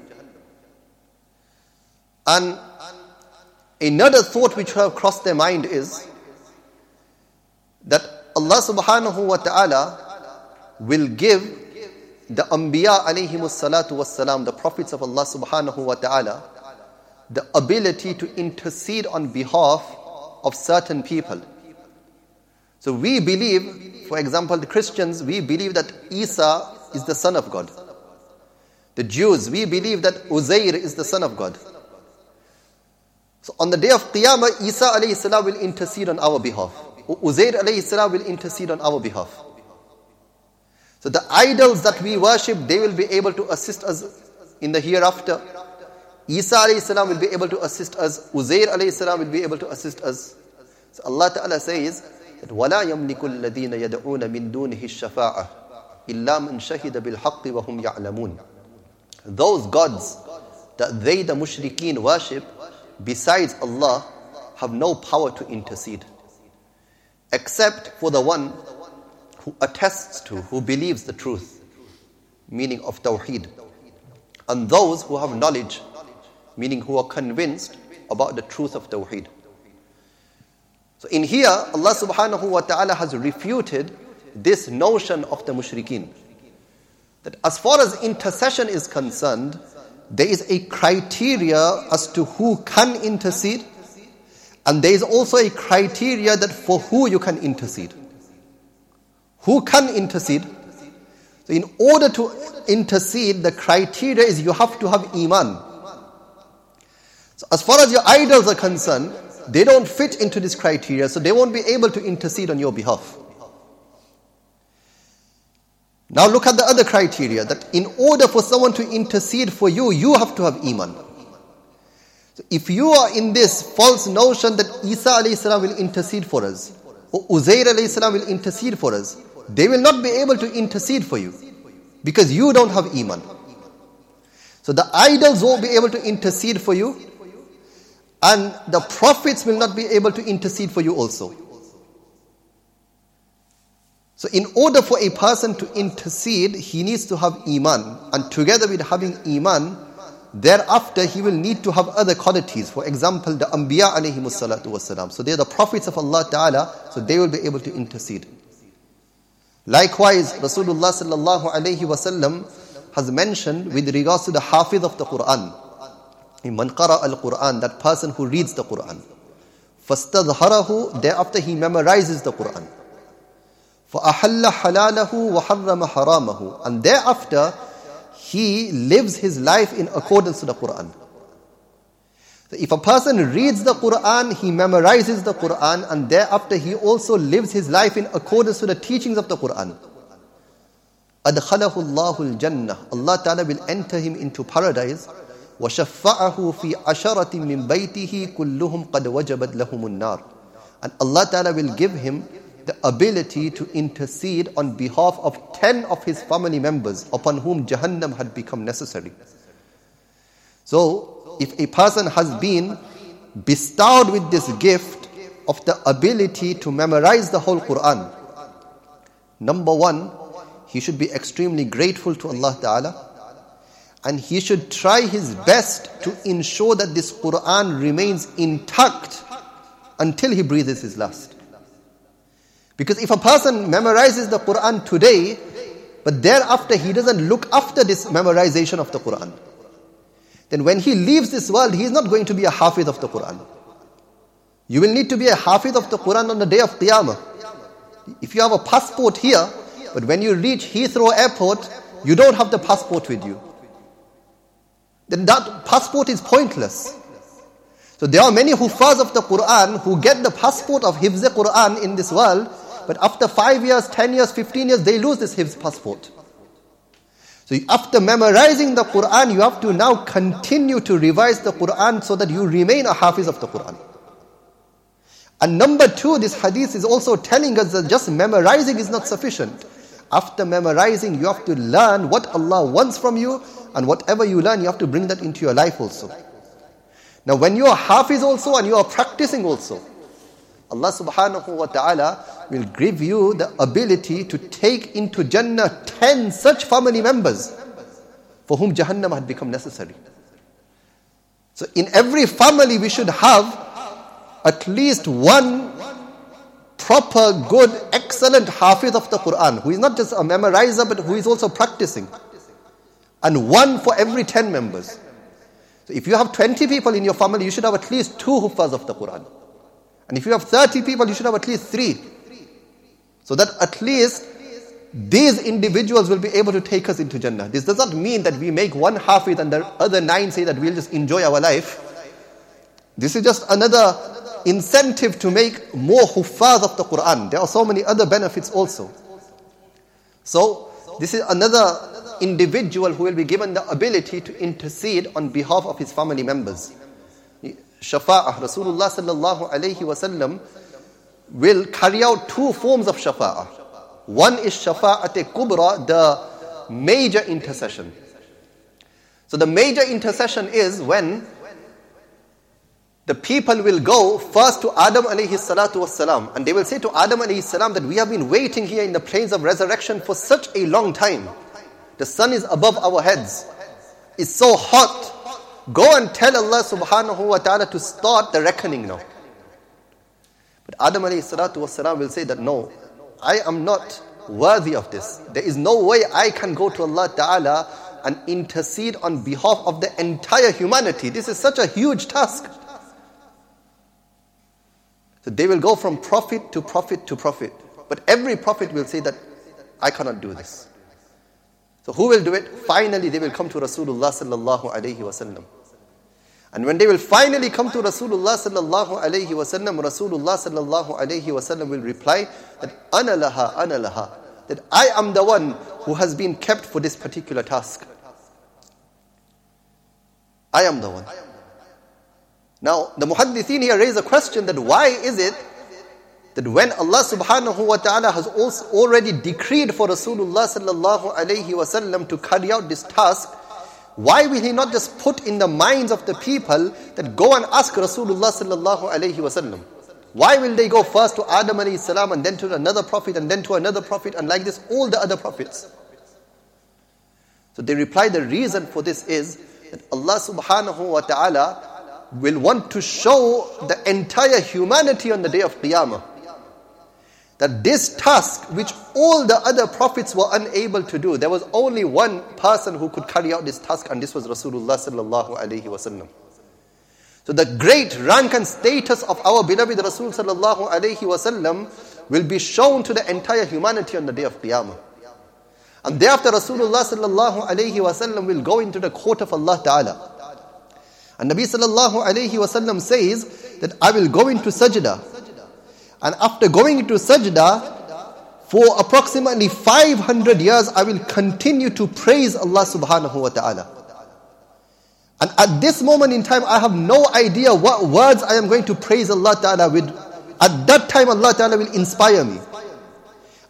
And another thought which have crossed their mind is that Allah subhanahu wa ta'ala will give the Anbiya alayhimus salatu wassalam, the prophets of Allah subhanahu wa ta'ala, the ability to intercede on behalf of certain people. So we believe, for example, the Christians, we believe that Isa is the son of God. The Jews, we believe that Uzair is the son of God. So on the day of Qiyamah, Isa alayhi salam will intercede on our behalf. Uzair alayhi salam will intercede on our behalf. So the idols that we worship, they will be able to assist us in the hereafter. Isa alayhi salam will be able to assist us. Uzair alayhi salam will be able to assist us. So Allah Ta'ala says that وَلَا يَمْلِكُ الَّذِينَ يَدْعُونَ مِن دُونِهِ الشَّفَاعَةَ إِلَّا مَنْ شَهِدَ بِالْحَقِّ وَهُمْ يَعْلَمُونَ. Those gods that they, the mushrikeen, worship besides Allah have no power to intercede, except for the one who attests to, who believes the truth, meaning of Tawheed, and those who have knowledge, meaning who are convinced about the truth of Tawheed. So in here, Allah subhanahu wa ta'ala has refuted this notion of the mushrikeen, that as far as intercession is concerned, there is a criteria as to who can intercede, and there is also a criteria that for who you can intercede. Who can intercede? So in order to intercede, the criteria is you have to have iman. So as far as your idols are concerned, they don't fit into this criteria, so they won't be able to intercede on your behalf. Now look at the other criteria, that in order for someone to intercede for you, you have to have iman. So if you are in this false notion that Isa alayhi salam will intercede for us, or Uzair alayhi salam will intercede for us, they will not be able to intercede for you, because you don't have iman. So the idols won't be able to intercede for you, and the prophets will not be able to intercede for you also. So in order for a person to intercede, he needs to have iman. And together with having iman, thereafter he will need to have other qualities. For example, the Anbiya alayhimus salatu wassalam. So they are the prophets of Allah Ta'ala, so they will be able to intercede. Likewise, Rasulullah sallallahu alayhi wasallam has mentioned with regards to the Hafiz of the Quran. Man qara al-Quran, that person who reads the Quran. فَاسْتَظْهَرَهُ, thereafter he memorizes the Quran. فَأَحَلَّ حَلَالَهُ وَحَرَّمَ حَرَامَهُ, and thereafter he lives his life in accordance to the Quran. So if a person reads the Quran, he memorizes the Quran, and thereafter he also lives his life in accordance to the teachings of the Quran. أَدْخَلَهُ اللَّهُ الْجَنَّةِ, Allah Ta'ala will enter him into paradise. وَشَفَّعَهُ فِي عَشَرَةٍ مِّن بَيْتِهِ كُلُّهُمْ قَدْ وَجَبَتْ لَهُمُ النَّارِ, and Allah Ta'ala will give him the ability to intercede on behalf of 10 of his family members upon whom Jahannam had become necessary. So, if a person has been bestowed with this gift of the ability to memorize the whole Quran, number one, he should be extremely grateful to Allah Ta'ala, and he should try his best to ensure that this Quran remains intact until he breathes his last. Because if a person memorizes the Quran today, but thereafter he doesn't look after this memorization of the Quran, then when he leaves this world, he is not going to be a hafiz of the Quran. You will need to be a hafiz of the Quran on the day of Qiyamah. If you have a passport here, but when you reach Heathrow Airport, you don't have the passport with you, then that passport is pointless. So there are many huffaz of the Quran who get the passport of Hifz Quran in this world, but after 5 years, 10 years, 15 years, they lose this Hifz passport. So after memorizing the Quran, you have to now continue to revise the Quran so that you remain a hafiz of the Quran. And number two, this hadith is also telling us that just memorizing is not sufficient. After memorizing, you have to learn what Allah wants from you, and whatever you learn, you have to bring that into your life also. Now when you are hafiz also and you are practicing also, Allah subhanahu wa ta'ala will give you the ability to take into Jannah 10 such family members for whom Jahannam had become necessary. So in every family we should have at least one proper, good, excellent hafiz of the Quran, who is not just a memorizer but who is also practicing. And one for every 10 members. So if you have 20 people in your family, you should have at least 2 huffaz of the Quran. And if you have 30 people, you should have at least 3. So that at least these individuals will be able to take us into Jannah. This does not mean that we make one hafiz and the other 9 say that we'll just enjoy our life. This is just another incentive to make more huffaz of the Quran. There are so many other benefits also. So this is another individual who will be given the ability to intercede on behalf of his family members. Shafa'ah, Rasulullah sallallahu alayhi wasallam will carry out 2 forms of shafa'ah. One is shafa'at kubra, the major intercession. So the major intercession is when the people will go first to Adam alayhi salatu wassalam, and they will say to Adam alayhi salam that we have been waiting here in the plains of resurrection for such a long time. The sun is above our heads. It's so hot. Go and tell Allah subhanahu wa ta'ala to start the reckoning now. But Adam alayhi salatu wassalam will say that no, I am not worthy of this. There is no way I can go to Allah ta'ala and intercede on behalf of the entire humanity. This is such a huge task. So they will go from prophet to prophet to prophet. But every prophet will say that I cannot do this. So who will do it? Finally they will come to Rasulullah sallallahu alayhi wasallam. And when they will finally come to Rasulullah sallallahu alayhi wasallam, Rasulullah sallallahu alayhi wasallam will reply that ana laha, that I am the one who has been kept for this particular task. I am the one. Now the muhaddithin here raise a question that why is it that when Allah subhanahu wa ta'ala has also already decreed for Rasulullah sallallahu alayhi wasallam to carry out this task, why will he not just put in the minds of the people that go and ask Rasulullah sallallahu alayhi wasallam? Why will they go first to Adam alayhi salam and then to another prophet and then to another prophet and like this all the other prophets? So they reply the reason for this is that Allah subhanahu wa ta'ala will want to show the entire humanity on the day of Qiyamah that this task which all the other prophets were unable to do, there was only one person who could carry out this task, and this was Rasulullah sallallahu alaihi wasallam. So the great rank and status of our beloved Rasul sallallahu alaihi wasallam will be shown to the entire humanity on the day of Qiyamah. And thereafter Rasulullah sallallahu alaihi wasallam will go into the court of Allah Ta'ala. And Nabi sallallahu alaihi wasallam says that I will go into sajda. And after going into sajda, for approximately 500 years, I will continue to praise Allah subhanahu wa ta'ala. And at this moment in time, I have no idea what words I am going to praise Allah ta'ala with. At that time, Allah ta'ala will inspire me.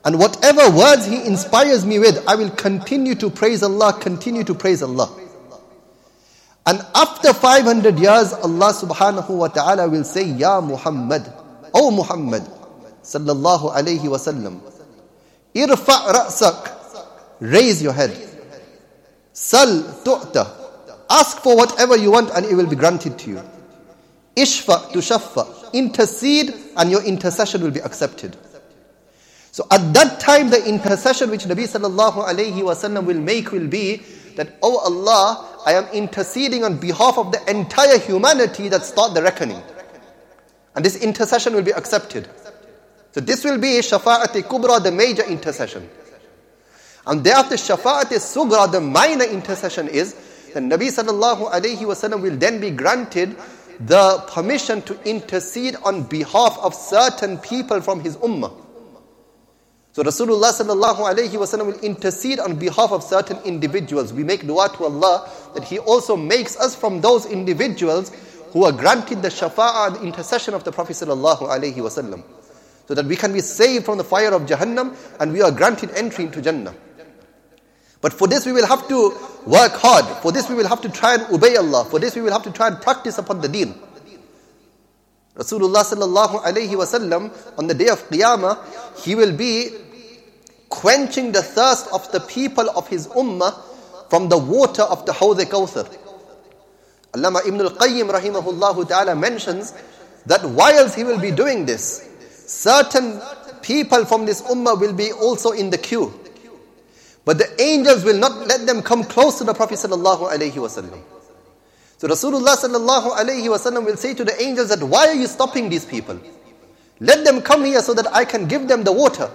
And whatever words he inspires me with, I will continue to praise Allah, continue to praise Allah. And after 500 years, Allah subhanahu wa ta'ala will say, Ya Muhammad, O Muhammad, sallallahu alayhi wa sallam, irfa' ra'sak, raise your head. Sal tu'ta, ask for whatever you want and it will be granted to you. Ishfa tushaffa, intercede and your intercession will be accepted. So at that time, the intercession which Nabi sallallahu alayhi wa sallam will make will be that, Oh Allah, I am interceding on behalf of the entire humanity that start the reckoning. And this intercession will be accepted. So this will be Shafa'at Kubra, the major intercession. And thereafter Shafa'at Sugra, the minor intercession is that Nabi sallallahu alayhi wa sallam will then be granted the permission to intercede on behalf of certain people from his ummah. So Rasulullah sallallahu alayhi wa sallam will intercede on behalf of certain individuals. We make dua to Allah that He also makes us from those individuals who are granted the shafa'ah, the intercession of the Prophet sallallahu alayhi wa sallam, so that we can be saved from the fire of Jahannam and we are granted entry into Jannah. But for this we will have to work hard. For this we will have to try and obey Allah. For this we will have to try and practice upon the deen. Rasulullah sallallahu alayhi wa sallam, on the day of Qiyamah, he will be quenching the thirst of the people of his ummah from the water of the Hawd al-Kawthar. Allama Ibn al-Qayyim rahimahullah ta'ala mentions that whilst he will be doing this, certain people from this ummah will be also in the queue. But the angels will not let them come close to the Prophet sallallahu alayhi wa sallam. So Rasulullah sallallahu alayhi wa sallam will say to the angels that, why are you stopping these people? Let them come here so that I can give them the water.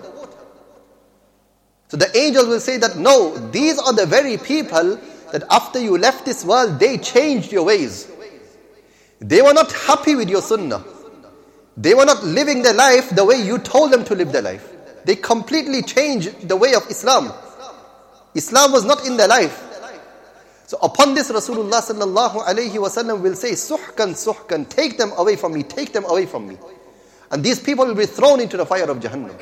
So the angels will say that, no, these are the very people that after you left this world, they changed your ways. They were not happy with your sunnah. They were not living their life the way you told them to live their life. They completely changed the way of Islam. Islam was not in their life. So upon this, Rasulullah sallallahu alayhi wa sallam will say, Suhkan, suhkan, take them away from me, take them away from me. And these people will be thrown into the fire of Jahannam.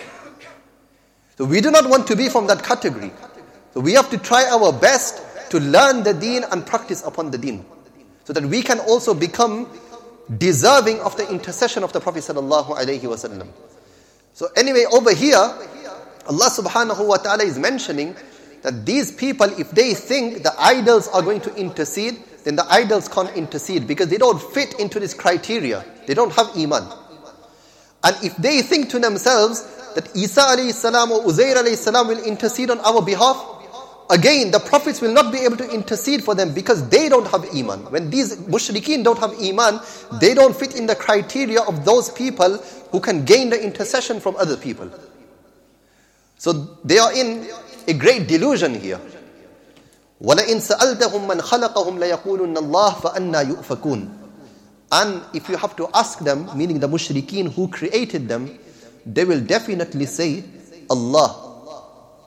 So we do not want to be from that category. So we have to try our best to learn the deen and practice upon the deen, so that we can also become deserving of the intercession of the Prophet sallallahu alayhi wa sallam. So anyway, over here, Allah subhanahu wa ta'ala is mentioning that these people, if they think the idols are going to intercede, then the idols can't intercede because they don't fit into this criteria. They don't have iman. And if they think to themselves that Isa alayhi salam or Uzair alayhi salam will intercede on our behalf, again, the prophets will not be able to intercede for them because they don't have iman. When these mushrikeen don't have iman, they don't fit in the criteria of those people who can gain the intercession from other people. So they are in a great delusion here. وَلَئِن سَأَلْتَهُمْ مَنْ خَلَقَهُمْ لَيَقُولُنَّ اللَّهُ فَأَنَّا يُؤْفَكُونَ. And if you have to ask them, meaning the mushrikeen who created them, they will definitely say, Allah.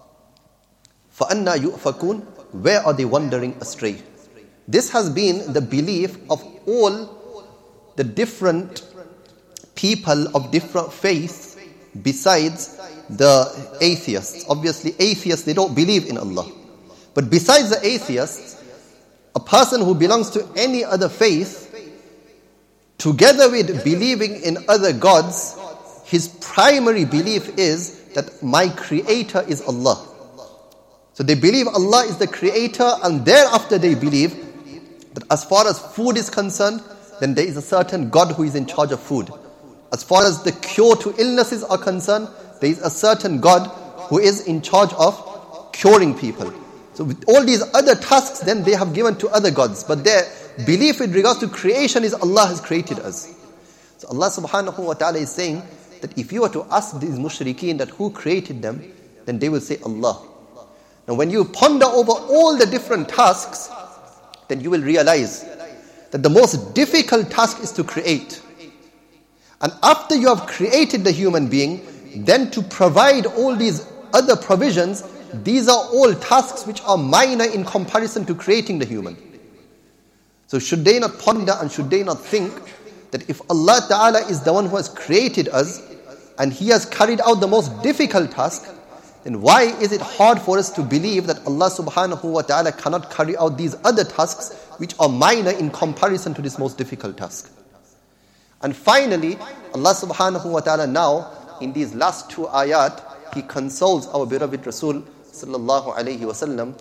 فَأَنَّا يُؤْفَكُونَ. Where are they wandering astray? This has been the belief of all the different people of different faiths besides the atheists. Obviously, atheists, they don't believe in Allah. But besides the atheists, a person who belongs to any other faith, together with believing in other gods, his primary belief is that my creator is Allah. So they believe Allah is the creator, and thereafter they believe that as far as food is concerned, then there is a certain God who is in charge of food. As far as the cure to illnesses are concerned, there is a certain God who is in charge of curing people. So with all these other tasks, then they have given to other gods. But their belief with regards to creation is Allah has created us. So Allah subhanahu wa ta'ala is saying that if you were to ask these mushrikeen that who created them, then they will say Allah. Now when you ponder over all the different tasks, then you will realize that the most difficult task is to create. And after you have created the human being, then to provide all these other provisions, these are all tasks which are minor in comparison to creating the human. So should they not ponder and should they not think that if Allah Ta'ala is the one who has created us and He has carried out the most difficult task, then why is it hard for us to believe that Allah subhanahu wa ta'ala cannot carry out these other tasks which are minor in comparison to this most difficult task? And finally, Allah subhanahu wa ta'ala now, in these last two ayat, He consoles our beloved Rasul sallallahu alayhi wa sallam,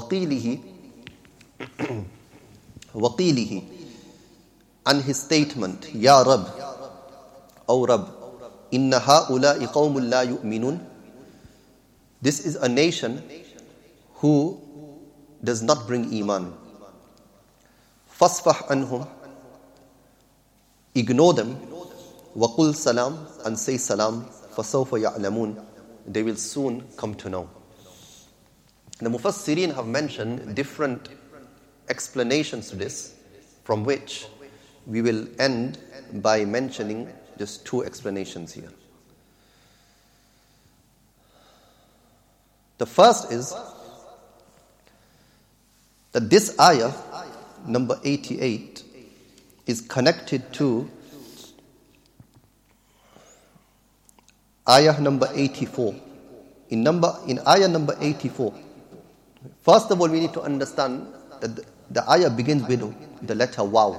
waqilihi, and his statement, Ya Rab, O Rab, inna ha'ula'i qawmun la yu'minun. This is a nation who does not bring iman. Fasfah anhum, ignore them. Waqul salam, and say salam. Fasawfa ya'lamun, they will soon come to know. The Mufassirin have mentioned different explanations to this, from which we will end by mentioning just two explanations here. The first is that this ayah, number 88, is connected to ayah number 84. In ayah number 84, first of all, we need to understand that the ayah begins with the letter waw.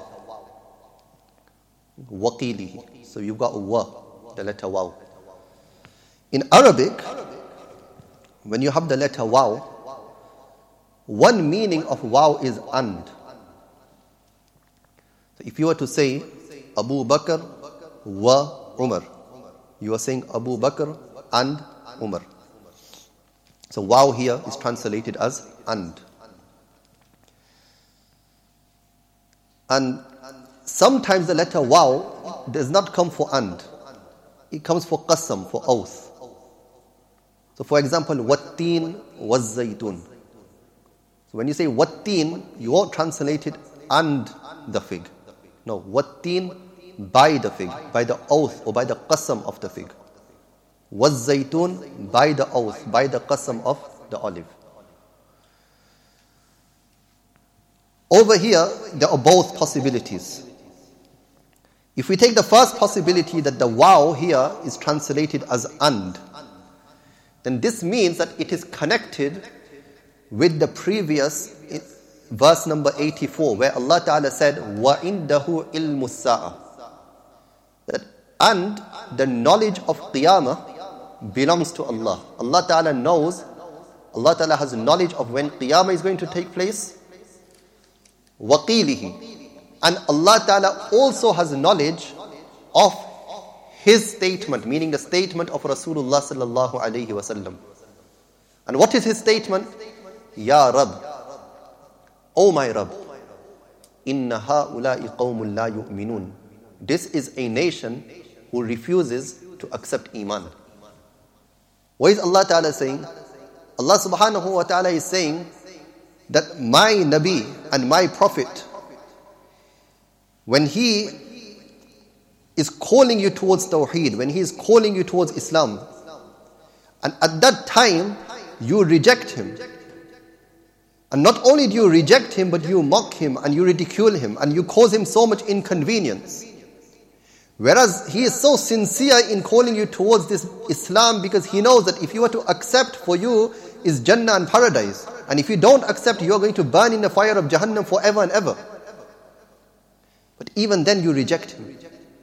Waqilihi. So you've got wa, the letter waw. In Arabic, when you have the letter waw, one meaning of waw is and. So if you were to say Abu Bakr wa Umar, you are saying Abu Bakr and Umar. So waw here is translated as and. And sometimes the letter waw does not come for and. It comes for qasam, for oath. So for example, watteen was zaytun. So when you say watteen, you won't translate it and the fig. No, watteen by the fig, by the oath or by the qasam of the fig. Was zaytun by the oath, by the qasam of the olive. Over here, there are both possibilities. If we take the first possibility that the waw here is translated as and, then this means that it is connected with the previous verse number 84, where Allah Ta'ala said, وَإِنْدَهُ إِلْمُ السَّاعَةِ, that and the knowledge of Qiyamah belongs to Allah. Allah Ta'ala knows, Allah Ta'ala has knowledge of when Qiyamah is going to take place. وَقِيلِهِ, and Allah Ta'ala also has knowledge of His statement, meaning the statement of Rasulullah sallallahu alayhi wa sallam. And what is His statement? Ya Rab, O my Rab, inna ha'ula'i qawmun la yu'minun. This is a nation who refuses to accept iman. What is Allah Ta'ala saying? Allah subhanahu wa ta'ala is saying that my Nabi and my Prophet, when he is calling you towards Tawheed, when he is calling you towards Islam, and at that time you reject him, and not only do you reject him, but you mock him and you ridicule him and you cause him so much inconvenience, whereas he is so sincere in calling you towards this Islam, because he knows that if you were to accept, for you is Jannah and paradise, and if you don't accept, you are going to burn in the fire of Jahannam forever and ever. But even then you reject him.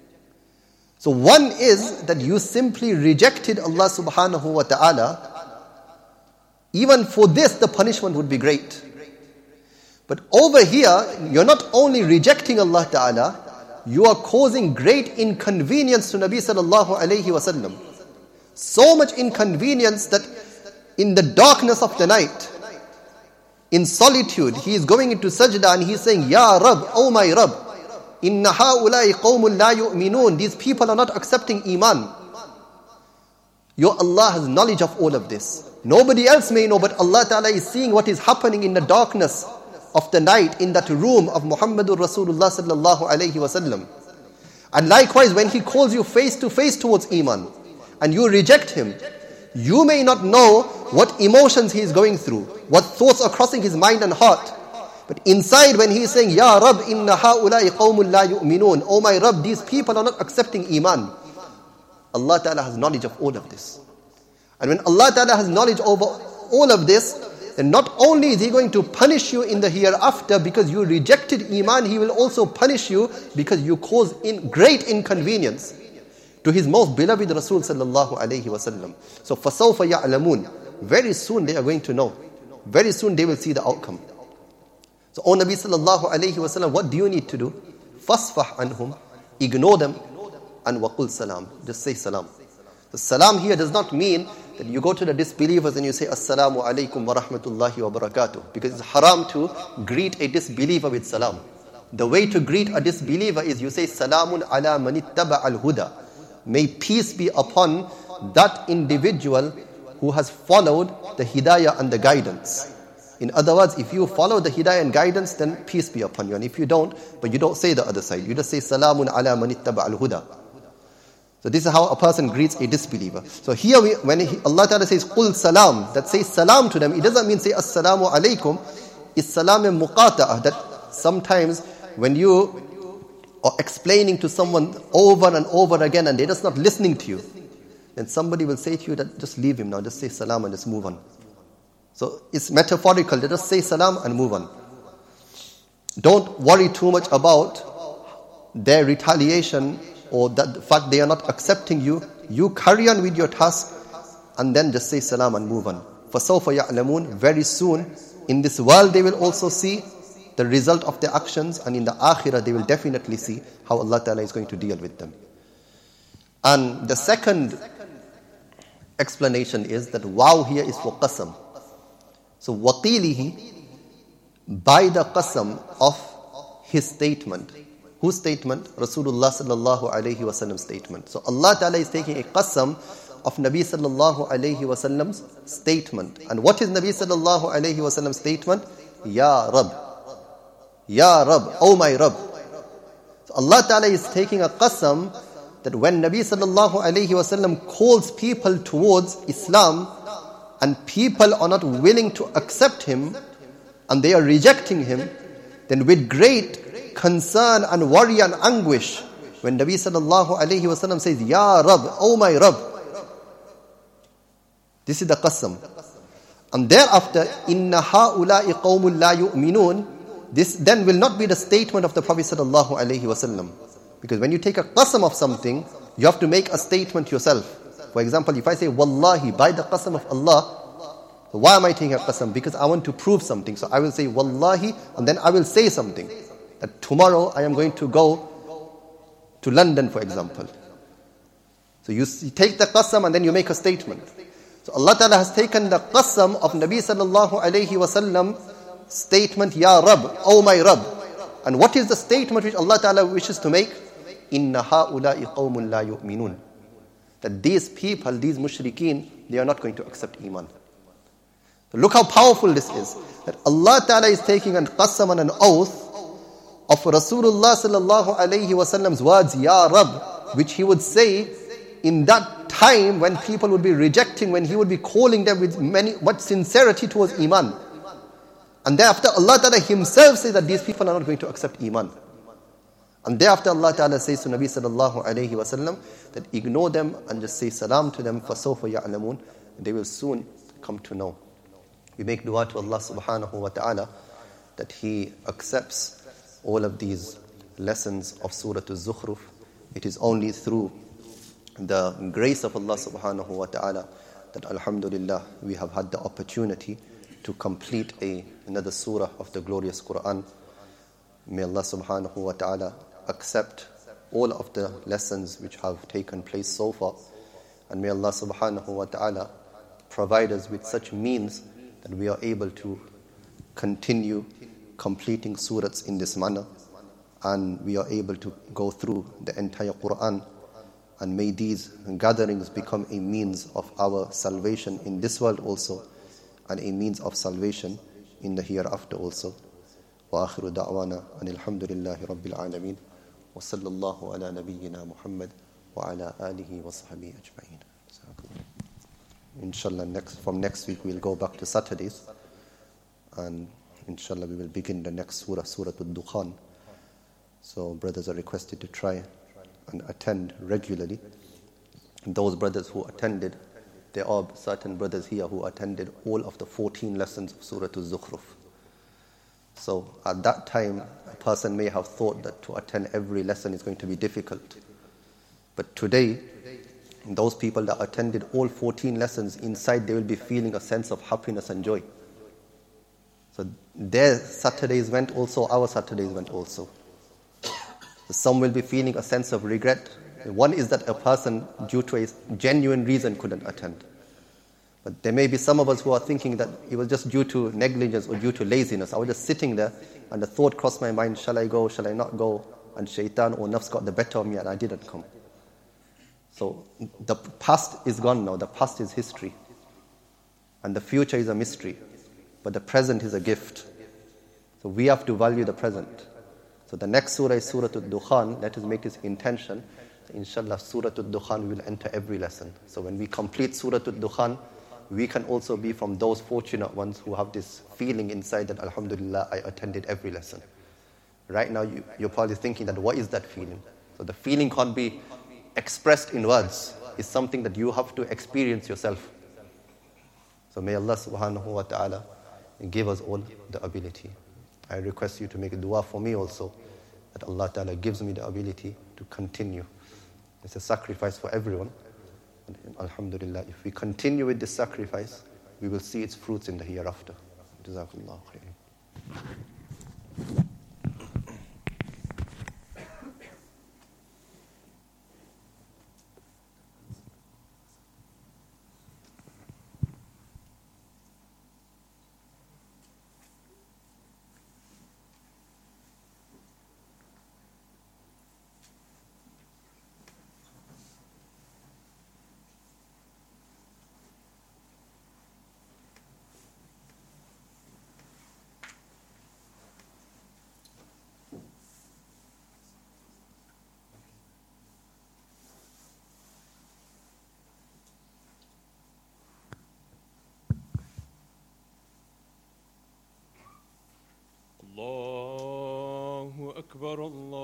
So one is that you simply rejected Allah subhanahu wa ta'ala. Even for this, the punishment would be great. But over here, you're not only rejecting Allah ta'ala, you are causing great inconvenience to Nabi sallallahu alayhi wa sallam. So much inconvenience that in the darkness of the night, in solitude, he is going into sajda and he is saying, Ya Rab, O my Rab, inna ha'ulai qawmun la yu'minun. These people are not accepting iman. Your Allah has knowledge of all of this. Nobody else may know, but Allah Ta'ala is seeing what is happening in the darkness of the night in that room of Muhammadur Rasulullah sallallahu alayhi wa sallam. And likewise, when he calls you face to face towards iman and you reject him, you may not know what emotions he is going through, what thoughts are crossing his mind and heart. But inside, when he is saying, Ya Rab, inna ha'ulai qawmun la yu'minun, O my Rab, these people are not accepting iman, Allah Ta'ala has knowledge of all of this. And when Allah Ta'ala has knowledge over all of this, then not only is He going to punish you in the hereafter because you rejected Iman, He will also punish you because you caused great inconvenience to His most beloved Rasul sallallahu alayhi wasallam. So فَسَوْفَ يَعْلَمُونَ, very soon they are going to know. Very soon they will see the outcome. So, O Nabi sallallahu alayhi wasallam, what do you need to do? فَاسْفَحْ عَنْهُمْ, ignore them, and وَقُلْ salam, just say salam. The salam here does not mean that you go to the disbelievers and you say Assalamu alaikum wa rahmatullahi wa barakatuh, because it's haram to greet a disbeliever with salam. The way to greet a disbeliever is you say Salamun ala manittaba al-huda. May peace be upon that individual who has followed the hidayah and the guidance. In other words, if you follow the hidayah and guidance, then peace be upon you. And if you don't, but you don't say the other side, you just say Salamun ala manittaba al-huda. So this is how a person greets a disbeliever. So here when Allah Ta'ala says Qul salam, that says salam to them, it doesn't mean say Assalamu alaikum. It's salam in muqata'ah, that sometimes when you are explaining to someone over and over again and they're just not listening to you, then somebody will say to you that just leave him now, just say salam and just move on. So it's metaphorical, they just say salam and move on. Don't worry too much about their retaliation or that the fact they are not accepting you. You carry on with your task and then just say salam and move on. فَسَوْفَ يَعْلَمُونَ, very soon in this world they will also see the result of their actions, and in the akhirah they will definitely see how Allah Ta'ala is going to deal with them. And the second explanation is that wow here is for qasam. So waqilihi, by the qasam of his statement. Whose statement? Rasulullah sallallahu alayhi wasallam's statement. So Allah Ta'ala is taking a qasam of Nabi sallallahu alayhi wasallam's statement. And what is Nabi sallallahu alayhi wasallam's statement? Ya Rab. Ya Rab, oh my Rab. So Allah Ta'ala is taking a qasam that when Nabi sallallahu alayhi wasallam calls people towards Islam and people are not willing to accept him and they are rejecting him, then with great concern and worry and anguish, when Nabi sallallahu alayhi wasallam says, Ya Rab, oh my Rab, this is the qasam. And thereafter, Inna ha'ula'i qawmun la yu'minun, this then will not be the statement of the Prophet sallallahu alayhi wasallam. Because when you take a qasam of something, you have to make a statement yourself. For example, if I say, Wallahi, by the qasam of Allah, so why am I taking a qasam? Because I want to prove something. So I will say, Wallahi, and then I will say something. That tomorrow I am going to go to London, for example. So you take the qasam and then you make a statement. So Allah Ta'ala has taken the qasam of Nabi sallallahu alayhi wasallam statement, Ya Rab, oh my Rab. And what is the statement which Allah Ta'ala wishes to make? Inna ha'ula'i qawmun la yu'minun. That these people, these mushrikeen, they are not going to accept Iman. So look how powerful this is. That Allah Ta'ala is taking a qasam and an oath of Rasulullah sallallahu alayhi wasallam's words, Ya Rab, which he would say in that time when people would be rejecting, when he would be calling them with much sincerity towards Iman. And thereafter Allah Ta'ala himself says that these people are not going to accept Iman. And thereafter Allah Ta'ala says to Nabi sallallahu alayhi wasallam that ignore them and just say salam to them, فَسَوْفَ يَعْلَمُونَ, they will soon come to know. We make dua to Allah subhanahu wa ta'ala that He accepts all of these lessons of Surah Al-Zukhruf. It is only through the grace of Allah subhanahu wa ta'ala that alhamdulillah we have had the opportunity to complete another surah of the glorious Quran. May Allah subhanahu wa ta'ala accept all of the lessons which have taken place so far, and may Allah subhanahu wa ta'ala provide us with such means that we are able to continue completing surahs in this manner, and we are able to go through the entire Quran. And may these gatherings become a means of our salvation in this world also, and a means of salvation in the hereafter also. Wa akhiru da'wana anil hamdulillahi rabbil alameen, wa sallallahu ala nabiyyina Muhammad wa ala alihi wa sahbihi ajma'in. Inshallah, from next week we'll go back to Saturdays, and inshallah we will begin the next surah, Surah Al-Dukhan. So brothers are requested to try and attend regularly. Those brothers who attended there are certain brothers here who attended all of the 14 lessons of Surah Al-Zukhruf. So at that time, a person may have thought that to attend every lesson is going to be difficult. But today, those people that attended all 14 lessons, inside they will be feeling a sense of happiness and joy. So their Saturdays went also, our Saturdays went also. Some will be feeling a sense of regret. One is that a person, due to a genuine reason, couldn't attend. But there may be some of us who are thinking that it was just due to negligence or due to laziness. I was just sitting there and the thought crossed my mind, shall I go, shall I not go? And shaitan or nafs got the better of me and I didn't come. So the past is gone now, the past is history. And the future is a mystery. But the present is a gift. So we have to value the present. So the next surah is Surah Al-Dukhan. Let us make this intention. Inshallah, Surah Al-Dukhan we will enter every lesson. So when we complete Surah Al-Dukhan, we can also be from those fortunate ones who have this feeling inside that, alhamdulillah, I attended every lesson. Right now, you're probably thinking that, what is that feeling? So the feeling can't be expressed in words. It's something that you have to experience yourself. So may Allah subhanahu wa ta'ala give us all the ability. I request you to make a dua for me also, that Allah ta'ala gives me the ability to continue. It's a sacrifice for everyone. And alhamdulillah, if we continue with this sacrifice, we will see its fruits in the hereafter. Jazakallahu khairan. الله أكبر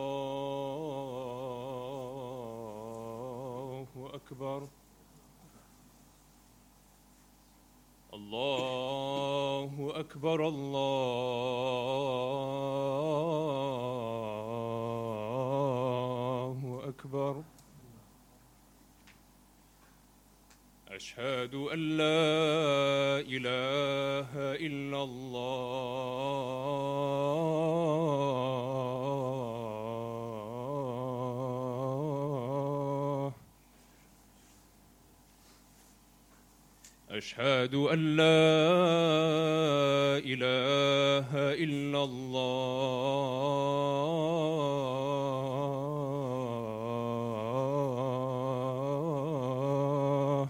الله أكبر الله أكبر الله أكبر أشهد أن لا إله إلا الله أشهد أن لا إله إلا الله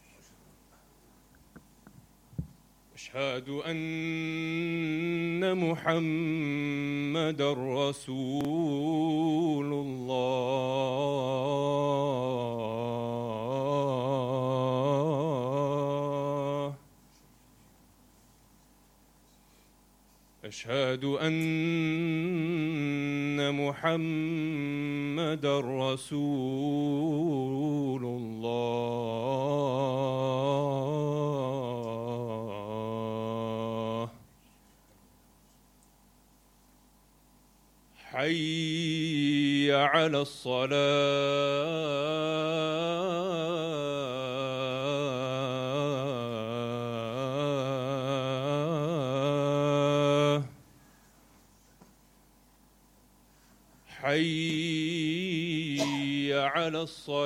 أشهد أن محمدًا رسول الله أشهد أن محمدًا رسول الله حي على الصلاة حي على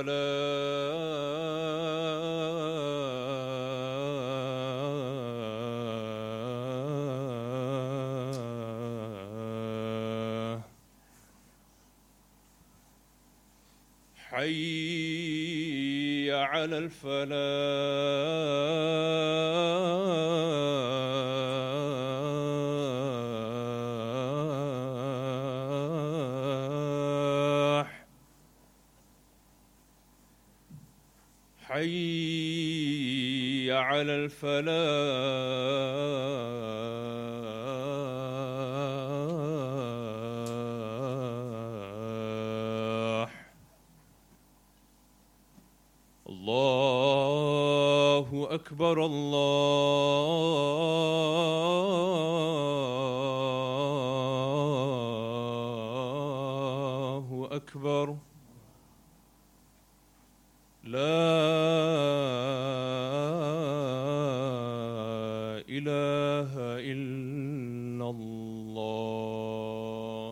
الصلاة حي على الفلاح حي على الفلاح الله أكبر الله أكبر لا إله إلا الله.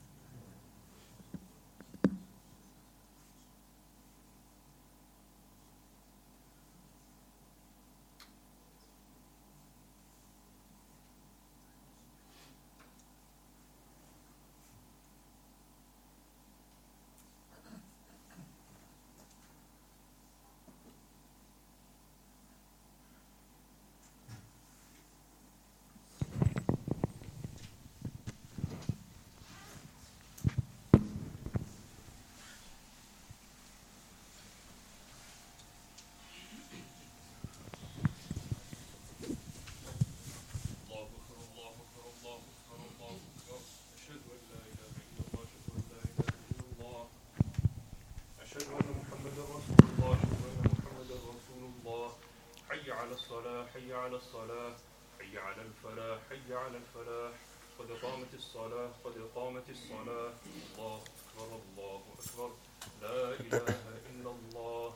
حي على الصلاة حي على الفلاح حي على الفلاح قد قامت الصلاة قد قامت الصلاة. الله أكبر الله أكبر لا إله إلا الله.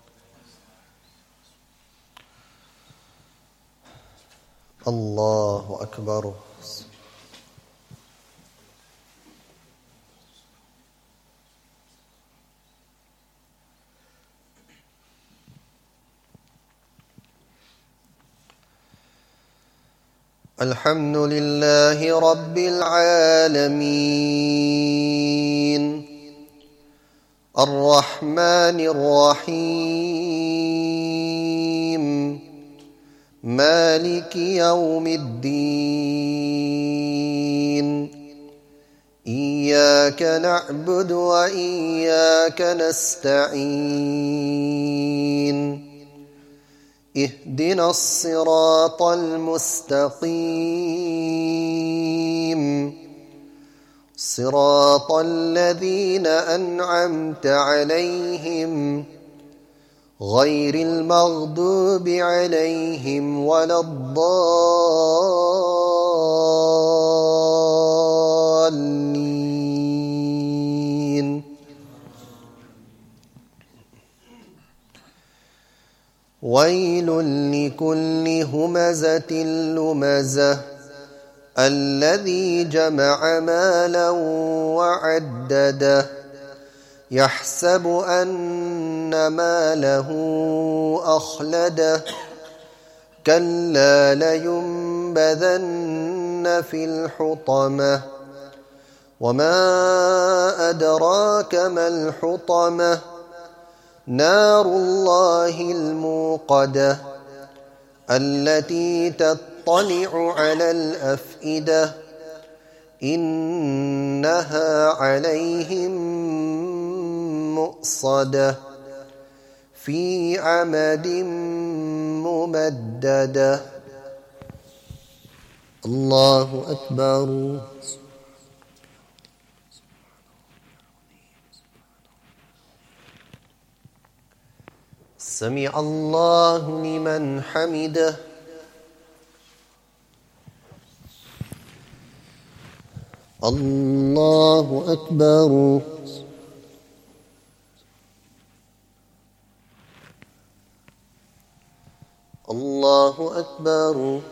الله أكبر. الحمد لله رب العالمين الرحمن الرحيم مالك يوم الدين إياك نعبد وإياك نستعين اهدنا الصراط المستقيم صراط الذين أنعمت عليهم غير المغضوب عليهم ولا الضالين. ويل لكل همزة لمزة الذي جمع مالا وعدده يحسب أن ماله أخلده كلا لينبذن في الحطمة وما أدراك ما الحطمة نار الله الموقدة التي تطلع على الأفئدة إنها عليهم مؤصدة في عمد ممددة. الله أكبر. سمع الله لمن حمده. الله أكبر. الله أكبر.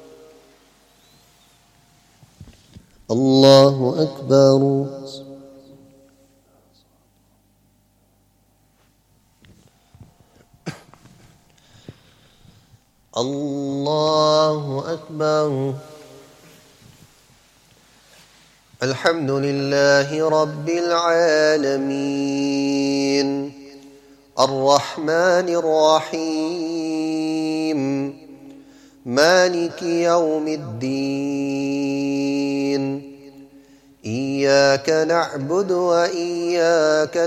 الله أكبر. الله أكبر. الحمد لله رب العالمين الرحمن الرحيم مالك يوم الدين إياك نعبد وإياك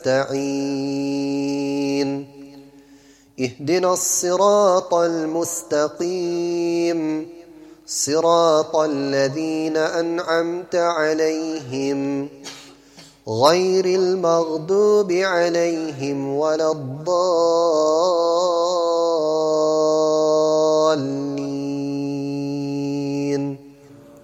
نستعين اهدنا الصراط المستقيم صراط الذين أنعمت عليهم غير المغضوب عليهم ولا الضالين. الضالين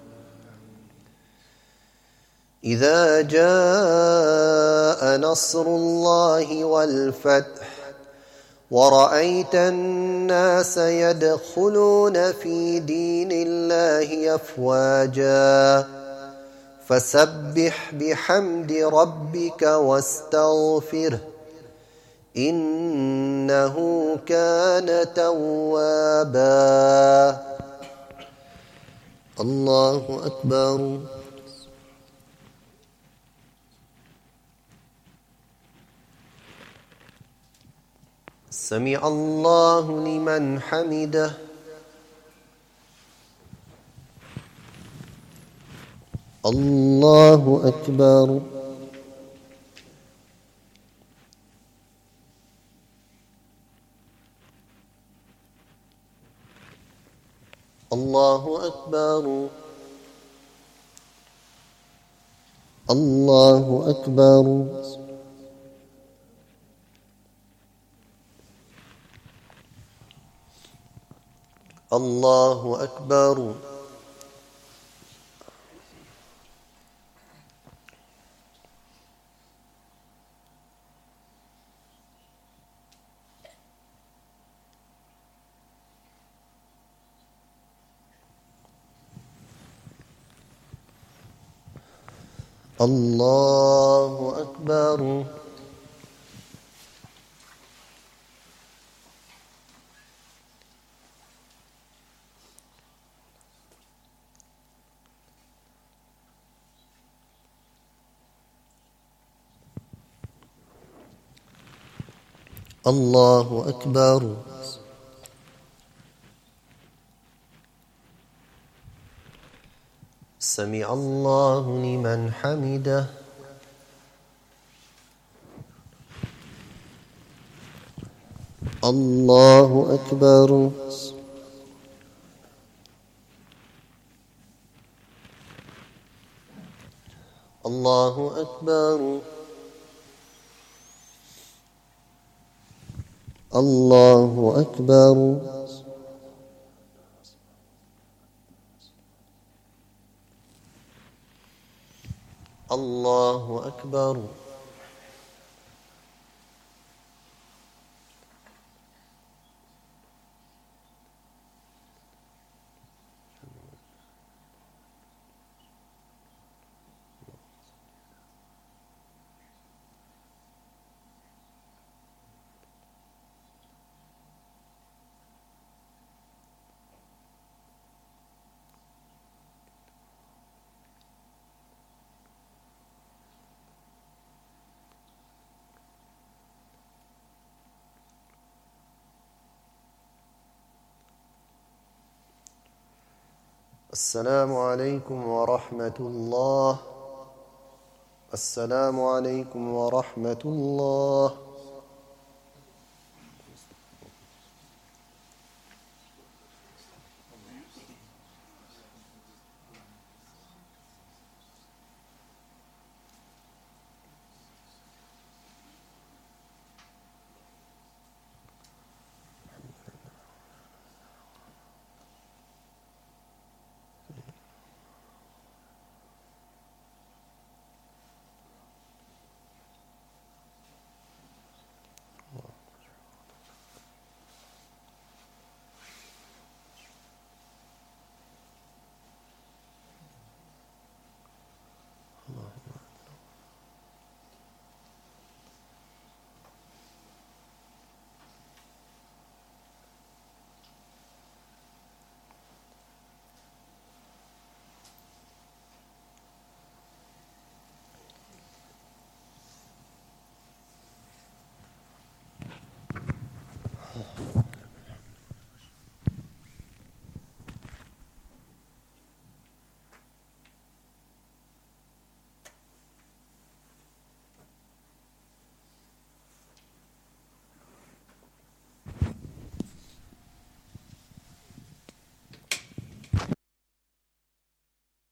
إذا جاء نصر الله والفتح ورأيت الناس يدخلون في دين الله أفواجا فسبح بحمد ربك واستغفره إنه كان توابا. الله أكبر. سمع الله لمن حمده. الله أكبر. الله أكبر. الله أكبر. الله أكبر. الله أكبر. الله أكبر. سمع الله لمن حمده. الله أكبر. الله أكبر. الله أكبر. الله أكبر. السلام عليكم ورحمة الله. السلام عليكم ورحمة الله.